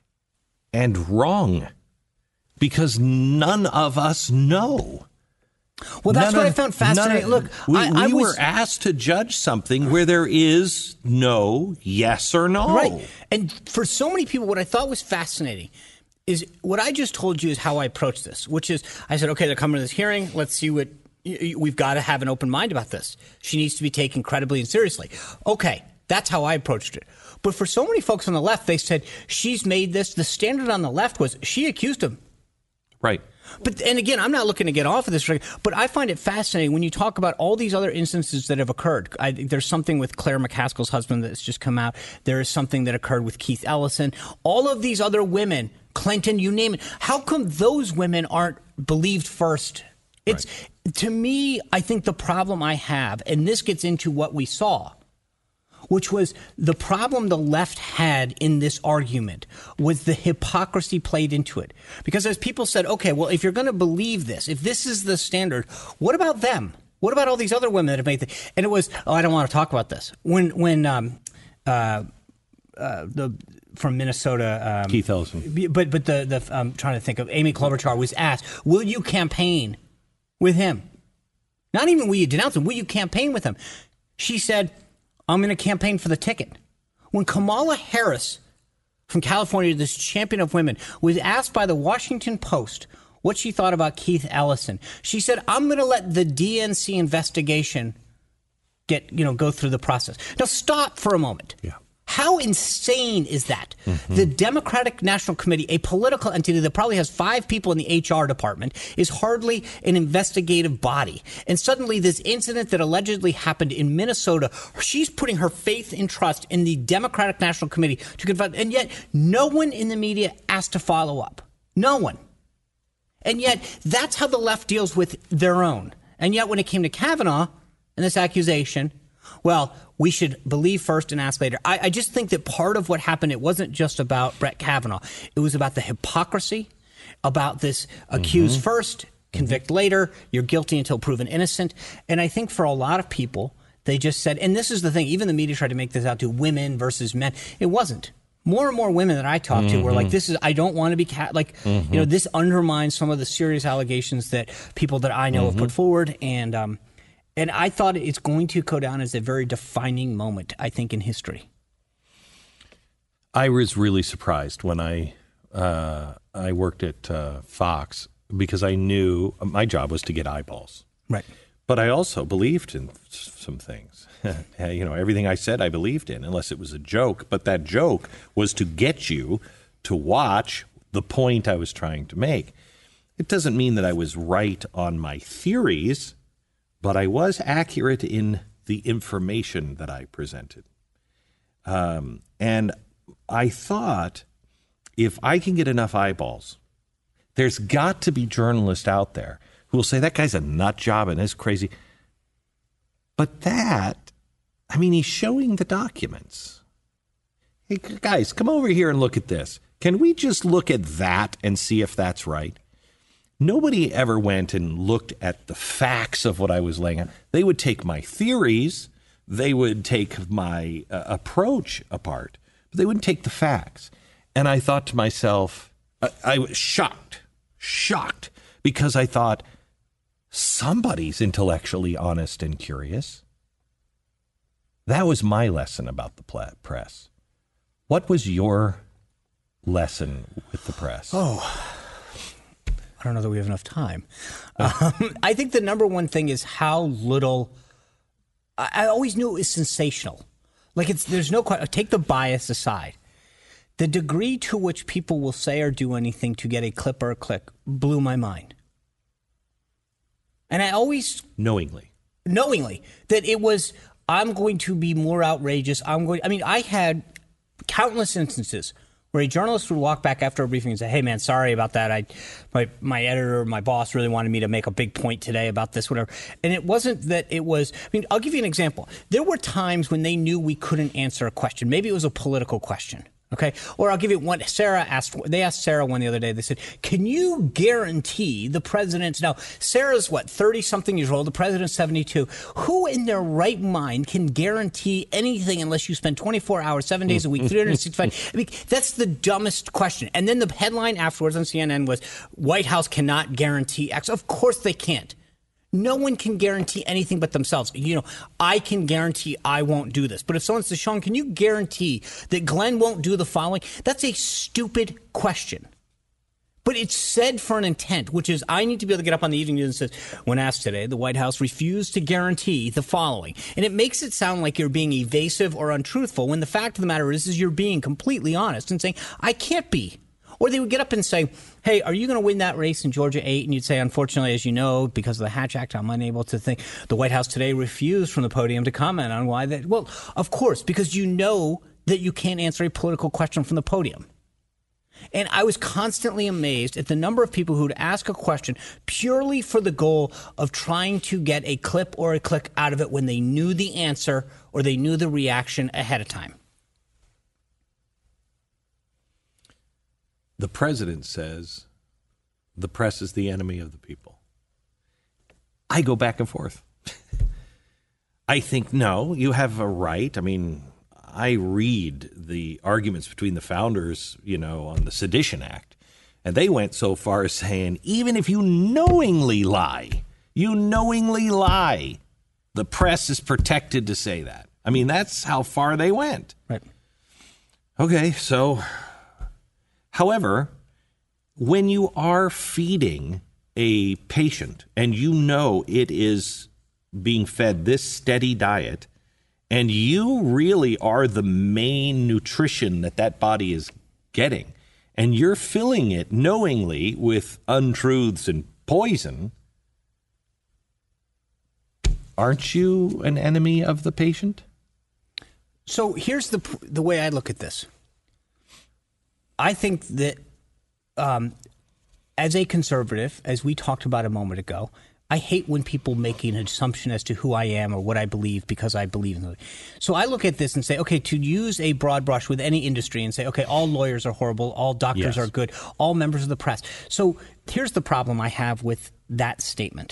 And wrong. Because none of us know.
Well, that's what I found fascinating. Look,
we were asked to judge something where there is no yes or no.
Right. And for so many people, what I thought was fascinating is what I just told you is how I approached this, which is I said, okay, they're coming to this hearing. Let's see what we've got to have an open mind about this. She needs to be taken credibly and seriously. Okay, that's how I approached it. But for so many folks on the left, they said she's made this. The standard on the left was she accused him.
Right.
And again, I'm not looking to get off of this, but I find it fascinating when you talk about all these other instances that have occurred. There's something with Claire McCaskill's husband that's just come out. There is something that occurred with Keith Ellison. All of these other women, Clinton, you name it. How come those women aren't believed first? It's to me, I think the problem I have, and this gets into what we saw, which was the problem the left had in this argument was the hypocrisy played into it. Because as people said, okay, well, if you're going to believe this, if this is the standard, what about them? What about all these other women that have made it? And it was, I don't want to talk about this. When from Minnesota,
Keith Ellison,
but I'm trying to think of Amy Klobuchar was asked, will you campaign with him? Not even will you denounce him, will you campaign with him? She said, I'm going to campaign for the ticket. When Kamala Harris from California, this champion of women, was asked by the Washington Post, what she thought about Keith Ellison. She said, I'm going to let the DNC investigation go through the process. Now, stop for a moment.
Yeah.
How insane is that? Mm-hmm. The Democratic National Committee, a political entity that probably has 5 people in the HR department, is hardly an investigative body. And suddenly this incident that allegedly happened in Minnesota, she's putting her faith and trust in the Democratic National Committee to confront, and yet no one in the media asked to follow up. No one. And yet that's how the left deals with their own. And yet when it came to Kavanaugh and this accusation, well, we should believe first and ask later. I just think that part of what happened, it wasn't just about Brett Kavanaugh. It was about the hypocrisy, about this accuse first, convict later, you're guilty until proven innocent. And I think for a lot of people, they just said, and this is the thing, even the media tried to make this out to women versus men. It wasn't. More and more women that I talked to were like, I don't want to be this undermines some of the serious allegations that people that I know have put forward. And I thought it's going to go down as a very defining moment, I think, in history.
I was really surprised when I worked at Fox, because I knew my job was to get eyeballs.
Right.
But I also believed in some things. Everything I said I believed in, unless it was a joke. But that joke was to get you to watch the point I was trying to make. It doesn't mean that I was right on my theories, but I was accurate in the information that I presented. And I thought, if I can get enough eyeballs, there's got to be journalists out there who will say, that guy's a nut job and is crazy. But he's showing the documents. Hey, guys, come over here and look at this. Can we just look at that and see if that's right? Nobody ever went and looked at the facts of what I was laying out. They would take my theories. They would take my approach apart, but they wouldn't take the facts. And I thought to myself, I was shocked, because I thought, somebody's intellectually honest and curious. That was my lesson about the press. What was your lesson with the press?
I don't know that we have enough time. I think the number one thing is how little. I always knew it was sensational. There's no question. Take the bias aside. The degree to which people will say or do anything to get a clip or a click blew my mind. And I always knowingly that it was, I'm going to be more outrageous. I had countless instances where a journalist would walk back after a briefing and say, hey, man, sorry about that. My editor, my boss really wanted me to make a big point today about this, whatever. And it wasn't that it was, I'll give you an example. There were times when they knew we couldn't answer a question. Maybe it was a political question. Okay. Or I'll give you one. They asked Sarah one the other day. They said, can you guarantee the president's, now Sarah's 30 something years old. The president's 72. Who in their right mind can guarantee anything unless you spend 24 hours, 7 days a week, 365? That's the dumbest question. And then the headline afterwards on CNN was, White House cannot guarantee X. Of course they can't. No one can guarantee anything but themselves. I can guarantee I won't do this. But if someone says, Sean, can you guarantee that Glenn won't do the following? That's a stupid question. But it's said for an intent, which is I need to be able to get up on the evening news and say, when asked today, the White House refused to guarantee the following. And it makes it sound like you're being evasive or untruthful when the fact of the matter is you're being completely honest and saying, I can't be. Or they would get up and say, hey, are you going to win that race in Georgia 8? And you'd say, unfortunately, as you know, because of the Hatch Act, I'm unable to think. The White House today refused from the podium to comment on why that. Well, of course, because you know that you can't answer a political question from the podium. And I was constantly amazed at the number of people who would ask a question purely for the goal of trying to get a clip or a click out of it when they knew the answer or they knew the reaction ahead of time.
The president says the press is the enemy of the people. I go back and forth. I think, no, you have a right. I read the arguments between the founders, on the Sedition Act, and they went so far as saying, even if you knowingly lie, the press is protected to say that. That's how far they went.
Right.
Okay, so... However,
when you are feeding a patient and you know it is being fed this steady diet, and you really are the main nutrition that body is getting, and you're filling it knowingly with untruths and poison, aren't you an enemy of the patient?
So here's the way I look at this. I think that as a conservative, as we talked about a moment ago, I hate when people make an assumption as to who I am or what I believe because I believe in it. So I look at this and say, okay, to use a broad brush with any industry and say, okay, all lawyers are horrible, all doctors are good, all members of the press. So here's the problem I have with that statement.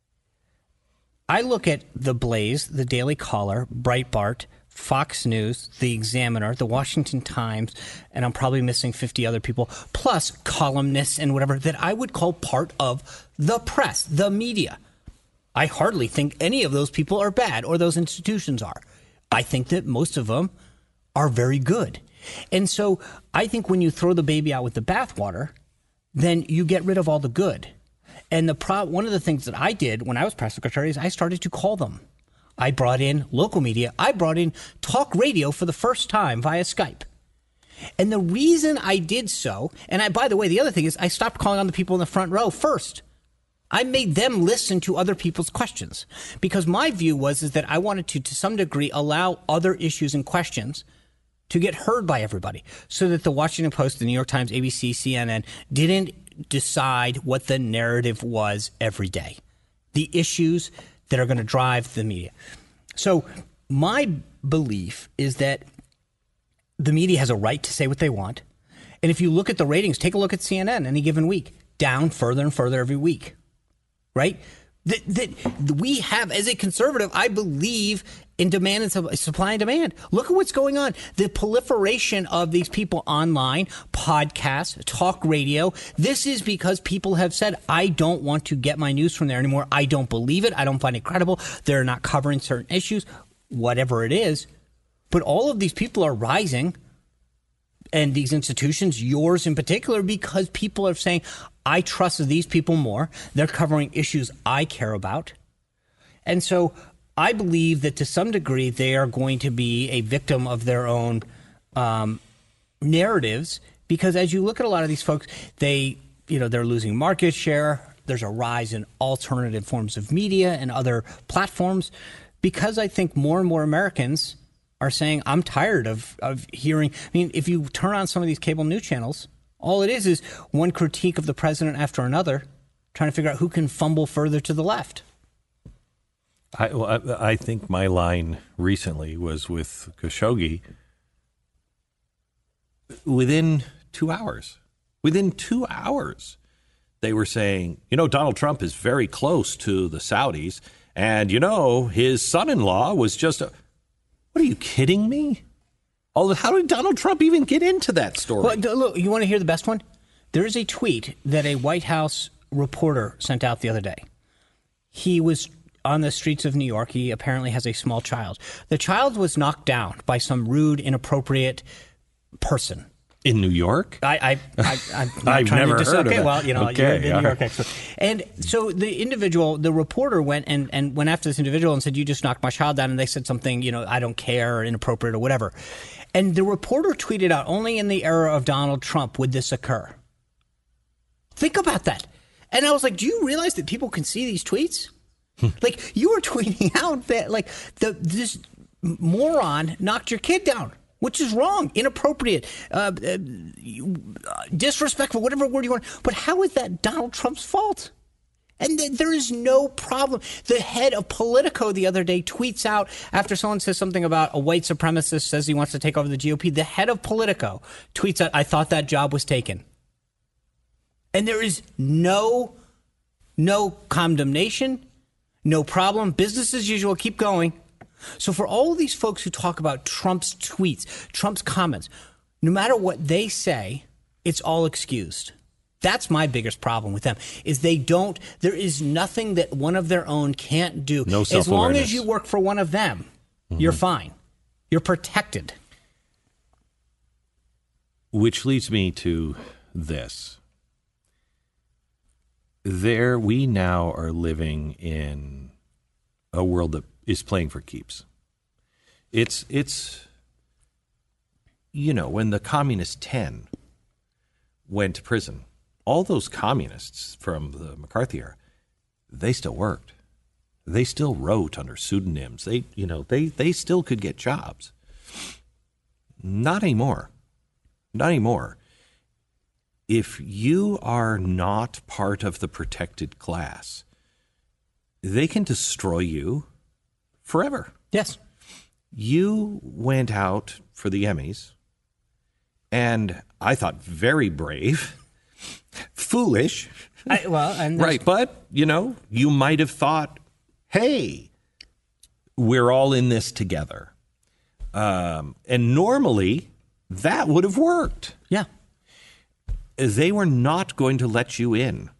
I look at The Blaze, The Daily Caller, Breitbart, Fox News, The Examiner, The Washington Times, and I'm probably missing 50 other people, plus columnists and whatever that I would call part of the press, the media. I hardly think any of those people are bad or those institutions are. I think that most of them are very good. And so I think when you throw the baby out with the bathwater, then you get rid of all the good. And one of the things that I did when I was press secretary is I started to call them. I brought in local media. I brought in talk radio for the first time via Skype. And the reason I did so, and by the way, the other thing is I stopped calling on the people in the front row first. I made them listen to other people's questions because my view was that I wanted to some degree, allow other issues and questions to get heard by everybody so that the Washington Post, the New York Times, ABC, CNN didn't decide what the narrative was every day. The issues that are going to drive the media. So my belief is that the media has a right to say what they want. And if you look at the ratings, take a look at CNN any given week, down further and further every week, right? That we have, as a conservative, I believe in demand and supply and demand. Look at what's going on. The proliferation of these people online, podcasts, talk radio. This is because people have said, I don't want to get my news from there anymore. I don't believe it. I don't find it credible. They're not covering certain issues, whatever it is. But all of these people are rising, and these institutions, yours in particular, because people are saying, I trust these people more. They're covering issues I care about. And so I believe that to some degree they are going to be a victim of their own narratives, because as you look at a lot of these folks, they're losing market share. There's a rise in alternative forms of media and other platforms, because I think more and more Americans are saying, I'm tired of hearing. I mean, if you turn on some of these cable news channels, all it is one critique of the president after another, trying to figure out who can fumble further to the left.
I think my line recently was with Khashoggi. Within 2 hours, they were saying, Donald Trump is very close to the Saudis, and, his son-in-law was just What, are you kidding me? How did Donald Trump even get into that story?
Well, look, you want to hear the best one? There is a tweet that a White House reporter sent out the other day. He was on the streets of New York. He apparently has a small child. The child was knocked down by some rude, inappropriate person.
In New York?
I've
never heard of it.
Well, you're the New York expert. And so the reporter went and went after this individual and said, you just knocked my child down. And they said something, I don't care, or inappropriate or whatever. And the reporter tweeted out, only in the era of Donald Trump would this occur. Think about that. And I was like, do you realize that people can see these tweets? Like, you were tweeting out that, like, this moron knocked your kid down, which is wrong, inappropriate, disrespectful, whatever word you want. But how is that Donald Trump's fault? And there is no problem. The head of Politico the other day tweets out after someone says something about a white supremacist says he wants to take over the GOP. The head of Politico tweets out, I thought that job was taken. And there is no condemnation, no problem. Business as usual. Keep going. So for all of these folks who talk about Trump's tweets, Trump's comments, no matter what they say, it's all excused. That's my biggest problem with them, is there is nothing that one of their own can't do.
No self-awareness.
As long as you work for one of them, you're fine. You're protected.
Which leads me to this. we now are living in a world that is playing for keeps. It's when the Communist 10 went to prison, all those communists from the McCarthy era, they still worked. They still wrote under pseudonyms. They still could get jobs. Not anymore. Not anymore. If you are not part of the protected class, they can destroy you forever.
Yes.
You went out for the Emmys, and I thought very brave, foolish. Right, but, you might have thought, hey, we're all in this together. And normally, that would have worked.
Yeah.
They were not going to let you in.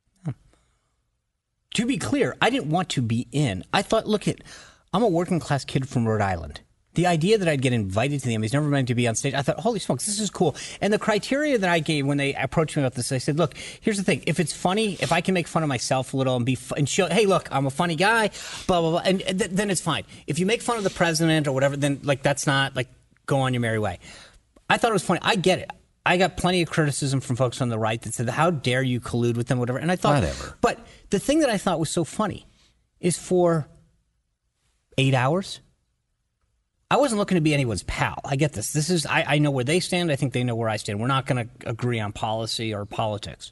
To be clear, I didn't want to be in. I thought, I'm a working class kid from Rhode Island. The idea that I'd get invited to the Emmys, never meant to be on stage, I thought, holy smokes, this is cool. And the criteria that I gave when they approached me about this, I said, look, here's the thing. If it's funny, if I can make fun of myself a little and show, hey, look, I'm a funny guy, blah, blah, blah, and then it's fine. If you make fun of the president or whatever, then that's not go on your merry way. I thought it was funny. I get it. I got plenty of criticism from folks on the right that said, how dare you collude with them, whatever. And I thought,
whatever.
But the thing that I thought was so funny is for 8 hours, I wasn't looking to be anyone's pal. I get this. I know where they stand. I think they know where I stand. We're not going to agree on policy or politics.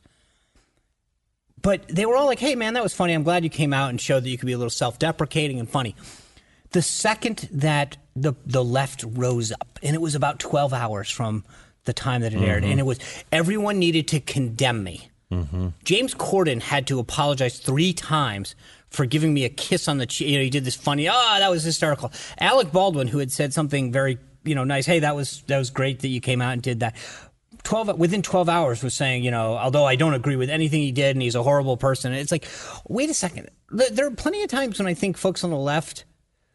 But they were all like, hey, man, that was funny. I'm glad you came out and showed that you could be a little self-deprecating and funny. The second that the left rose up, and it was about 12 hours from the time that it aired, and it was everyone needed to condemn me. Mm-hmm. James Corden had to apologize 3 times for giving me a kiss on the cheek. He did this funny, that was hysterical. Alec Baldwin, who had said something very, nice, hey, that was great that you came out and did that. Within 12 hours was saying, although I don't agree with anything he did and he's a horrible person. And it's like, wait a second. There are plenty of times when I think folks on the left,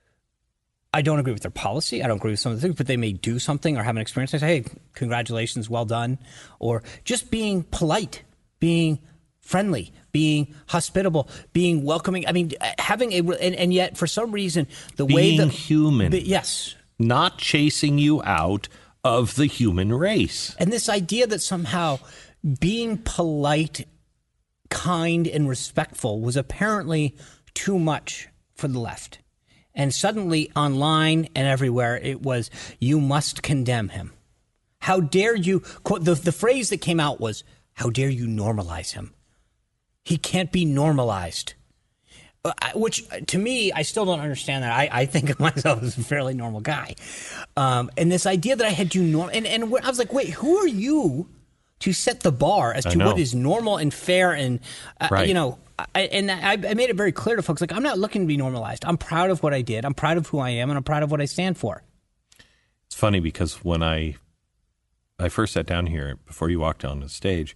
I don't agree with their policy. I don't agree with some of the things, but they may do something or have an experience. I say, hey, congratulations, well done. Or just being polite, friendly, being hospitable, being welcoming. I mean, having and yet for some reason,
being human.
Yes.
Not chasing you out of the human race.
And this idea that somehow being polite, kind, and respectful was apparently too much for the left. And suddenly online and everywhere, it was, you must condemn him. How dare you, quote, the phrase that came out was, how dare you normalize him? He can't be normalized. Which, to me, I still don't understand that. I think of myself as a fairly normal guy. And this idea that I had to and I was like, wait, who are you to set the bar as to what is normal and fair? And,
right.
I made it very clear to folks, I'm not looking to be normalized. I'm proud of what I did. I'm proud of who I am, and I'm proud of what I stand for.
It's funny because when I first sat down here before you walked on the stage,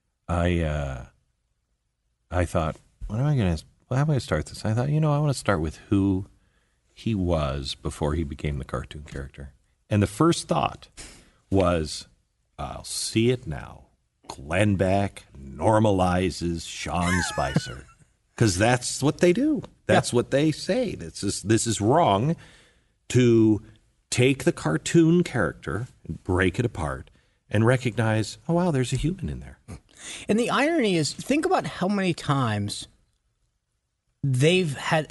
I thought, how am I going to start this? I thought, I want to start with who he was before he became the cartoon character. And the first thought was, I'll see it now. Glenn Beck normalizes Sean Spicer. Because that's what they do. That's what they say. This is wrong to take the cartoon character and break it apart and recognize, oh, wow, there's a human in there.
And the irony is, think about how many times they've had,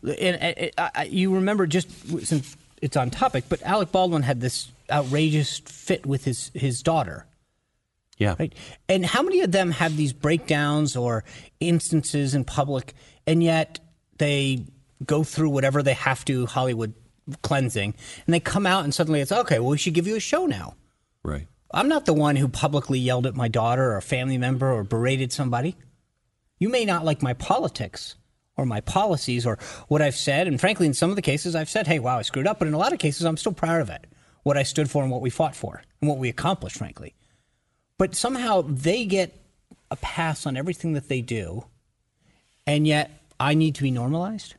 you remember, just since it's on topic, but Alec Baldwin had this outrageous fit with his daughter.
Yeah.
Right. And how many of them have these breakdowns or instances in public, and yet they go through whatever they have to, Hollywood cleansing, and they come out and suddenly it's, okay, well, we should give you a show now.
Right.
I'm not the one who publicly yelled at my daughter or a family member or berated somebody. You may not like my politics or my policies or what I've said. And frankly, in some of the cases I've said, hey, wow, I screwed up. But in a lot of cases, I'm still proud of it, what I stood for and what we fought for and what we accomplished, frankly. But somehow they get a pass on everything that they do, and yet I need to be normalized.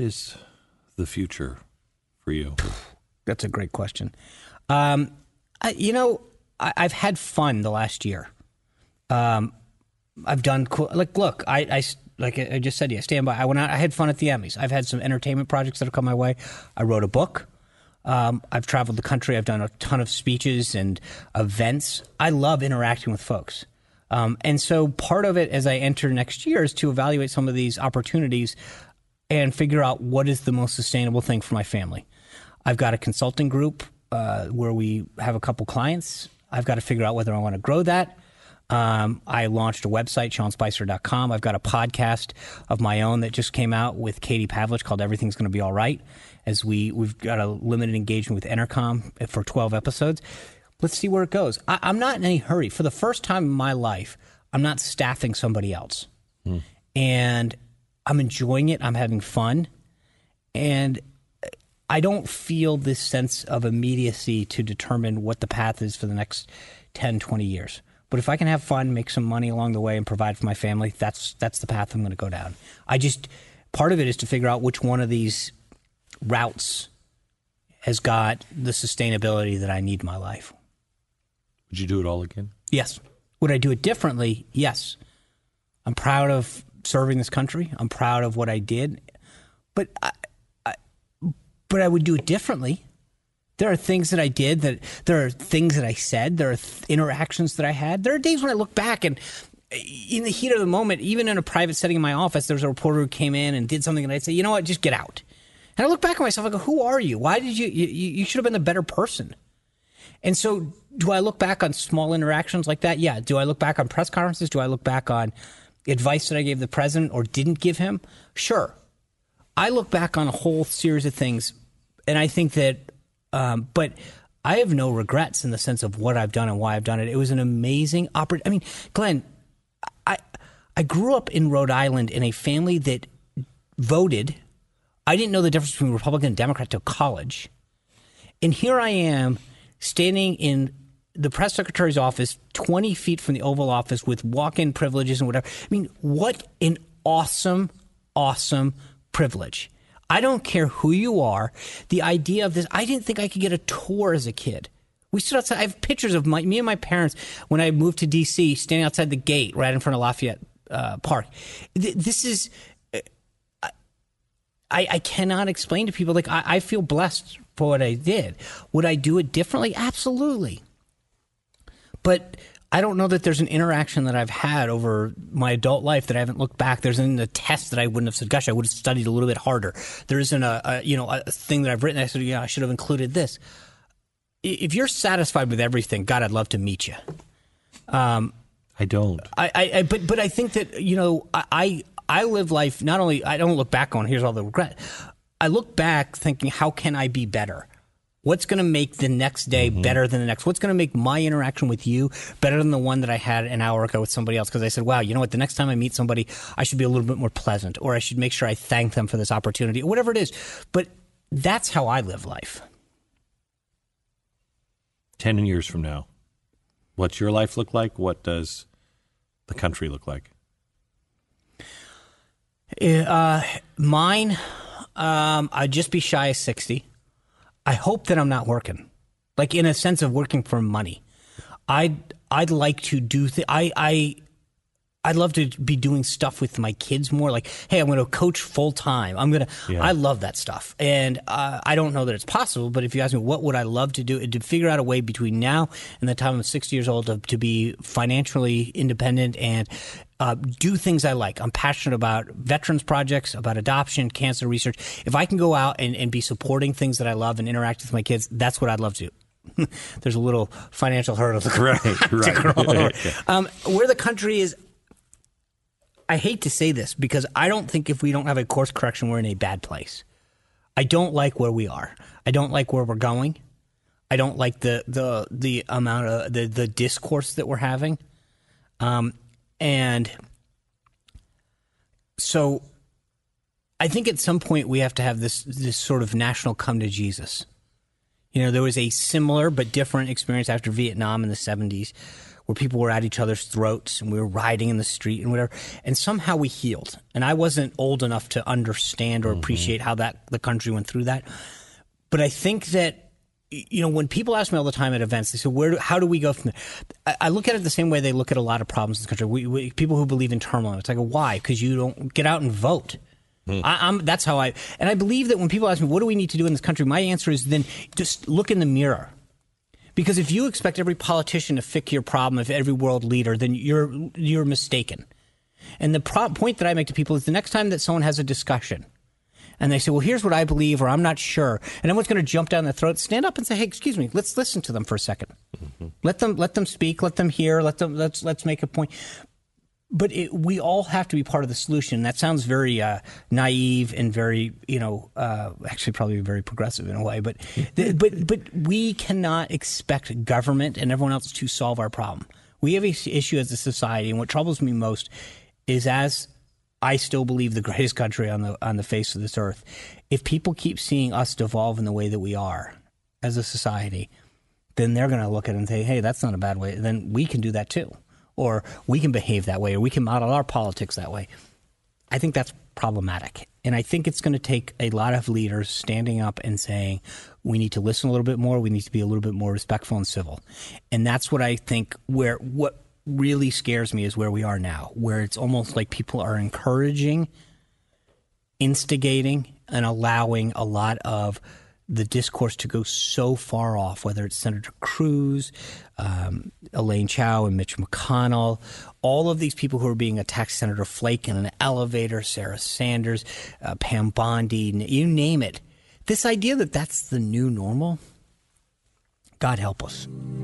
is the future for you?
That's a great question. I've had fun the last year. I've done cool. Look, I just said, I stand by. I went out. I had fun at the Emmys. I've had some entertainment projects that have come my way. I wrote a book. I've traveled the country. I've done a ton of speeches and events. I love interacting with folks. And so part of it as I enter next year is to evaluate some of these opportunities and figure out what is the most sustainable thing for my family. I've got a consulting group where we have a couple clients. I've got to figure out whether I want to grow that. I launched a website, SeanSpicer.com. I've got a podcast of my own that just came out with Katie Pavlich called Everything's Going to Be All Right. As we've got a limited engagement with Entercom for 12 episodes. Let's see where it goes. I'm not in any hurry. For the first time in my life, I'm not staffing somebody else. And I'm enjoying it. I'm having fun. And I don't feel this sense of immediacy to determine what the path is for the next 10, 20 years. But if I can have fun, make some money along the way, and provide for my family, that's the path I'm going to go down. Part of it is to figure out which one of these routes has got the sustainability that I need in my life.
Would you do it all again?
Yes. Would I do it differently? Yes. I'm proud of serving this country. I'm proud of what I did. But I would do it differently. There are things that I did, there are things that I said, there are interactions that I had. There are days when I look back and in the heat of the moment, even in a private setting in my office, there's a reporter who came in and did something and I'd say, you know what, just get out. And I look back at myself, I go, who are you? Why did you should have been a better person. And so do I look back on small interactions like that? Yeah. Do I look back on press conferences? Do I look back on advice that I gave the president or didn't give him? Sure. I look back on a whole series of things, and I think that, but I have no regrets in the sense of what I've done and why I've done it. It was an amazing opportunity. I mean, Glenn, I grew up in Rhode Island in a family that voted. I didn't know the difference between Republican and Democrat till college. And here I am standing in the press secretary's office 20 feet from the Oval Office with walk-in privileges and whatever. I mean, what an awesome, awesome privilege. I don't care who you are. The idea of this, I didn't think I could get a tour as a kid. We stood outside. I have pictures of me and my parents when I moved to D.C. standing outside the gate right in front of Lafayette Park. This is, I cannot explain to people. Like, I feel blessed for what I did. Would I do it differently? Absolutely. But I don't know that there's an interaction that I've had over my adult life that I haven't looked back. There isn't a test that I wouldn't have said, gosh, I would have studied a little bit harder. There isn't a thing that I've written. I said, yeah, I should have included this. If you're satisfied with everything, God, I'd love to meet you.
I don't.
But I think that, I live life, not only, I don't look back on, here's all the regret. I look back thinking, how can I be better? What's going to make the next day better than the next? What's going to make my interaction with you better than the one that I had an hour ago with somebody else? Because I said, wow, you know what? The next time I meet somebody, I should be a little bit more pleasant, or I should make sure I thank them for this opportunity, or whatever it is. But that's how I live life.
10 years from now, what's your life look like? What does the country look like?
Mine, I'd just be shy of 60. I hope that I'm not working, like in a sense of working for money. I'd like to do I'd love to be doing stuff with my kids more. Like, hey, I'm going to coach full time. I love that stuff. And I don't know that it's possible, but if you ask me what would I love to do, to figure out a way between now and the time I'm 60 years old to be financially independent and do things I like. I'm passionate about veterans projects, about adoption, cancer research. If I can go out and be supporting things that I love and interact with my kids, that's what I'd love to do. There's a little financial hurdle to crawl over. Where the country is, I hate to say this because I don't think if we don't have a course correction, we're in a bad place. I don't like where we are. I don't like where we're going. I don't like the amount of the discourse that we're having. And so I think at some point we have to have this sort of national come to Jesus. There was a similar but different experience after Vietnam in the 70s where people were at each other's throats and we were rioting in the street and whatever. And somehow we healed. And I wasn't old enough to understand or appreciate how the country went through that. But I think that, when people ask me all the time at events, they say, how do we go from there? I look at it the same way they look at a lot of problems in this country. People who believe in turmoil. It's like, why? Because you don't get out and vote. That's how and I believe that when people ask me, what do we need to do in this country? My answer is then just look in the mirror. Because if you expect every politician to fix your problem, if every world leader, then you're mistaken. And the point that I make to people is the next time that someone has a discussion and they say, well, here's what I believe, or I'm not sure, and everyone's going to jump down their throat, stand up and say, hey, excuse me, let's listen to them for a second. Let them speak, let them hear, let's make a point. But we all have to be part of the solution. That sounds very naive and very, actually probably very progressive in a way. But we cannot expect government and everyone else to solve our problem. We have an issue as a society, and what troubles me most is, as I still believe the greatest country on the face of this earth, if people keep seeing us devolve in the way that we are as a society, then they're going to look at it and say, hey, that's not a bad way. Then we can do that too. Or we can behave that way, or we can model our politics that way. I think that's problematic. And I think it's going to take a lot of leaders standing up and saying, we need to listen a little bit more, we need to be a little bit more respectful and civil. And that's what I think what really scares me is where we are now, where it's almost like people are encouraging, instigating, and allowing a lot of the discourse to go so far off, whether it's Senator Cruz, Elaine Chao and Mitch McConnell, all of these people who are being attacked, Senator Flake in an elevator, Sarah Sanders, Pam Bondi, you name it. This idea that that's the new normal, God help us.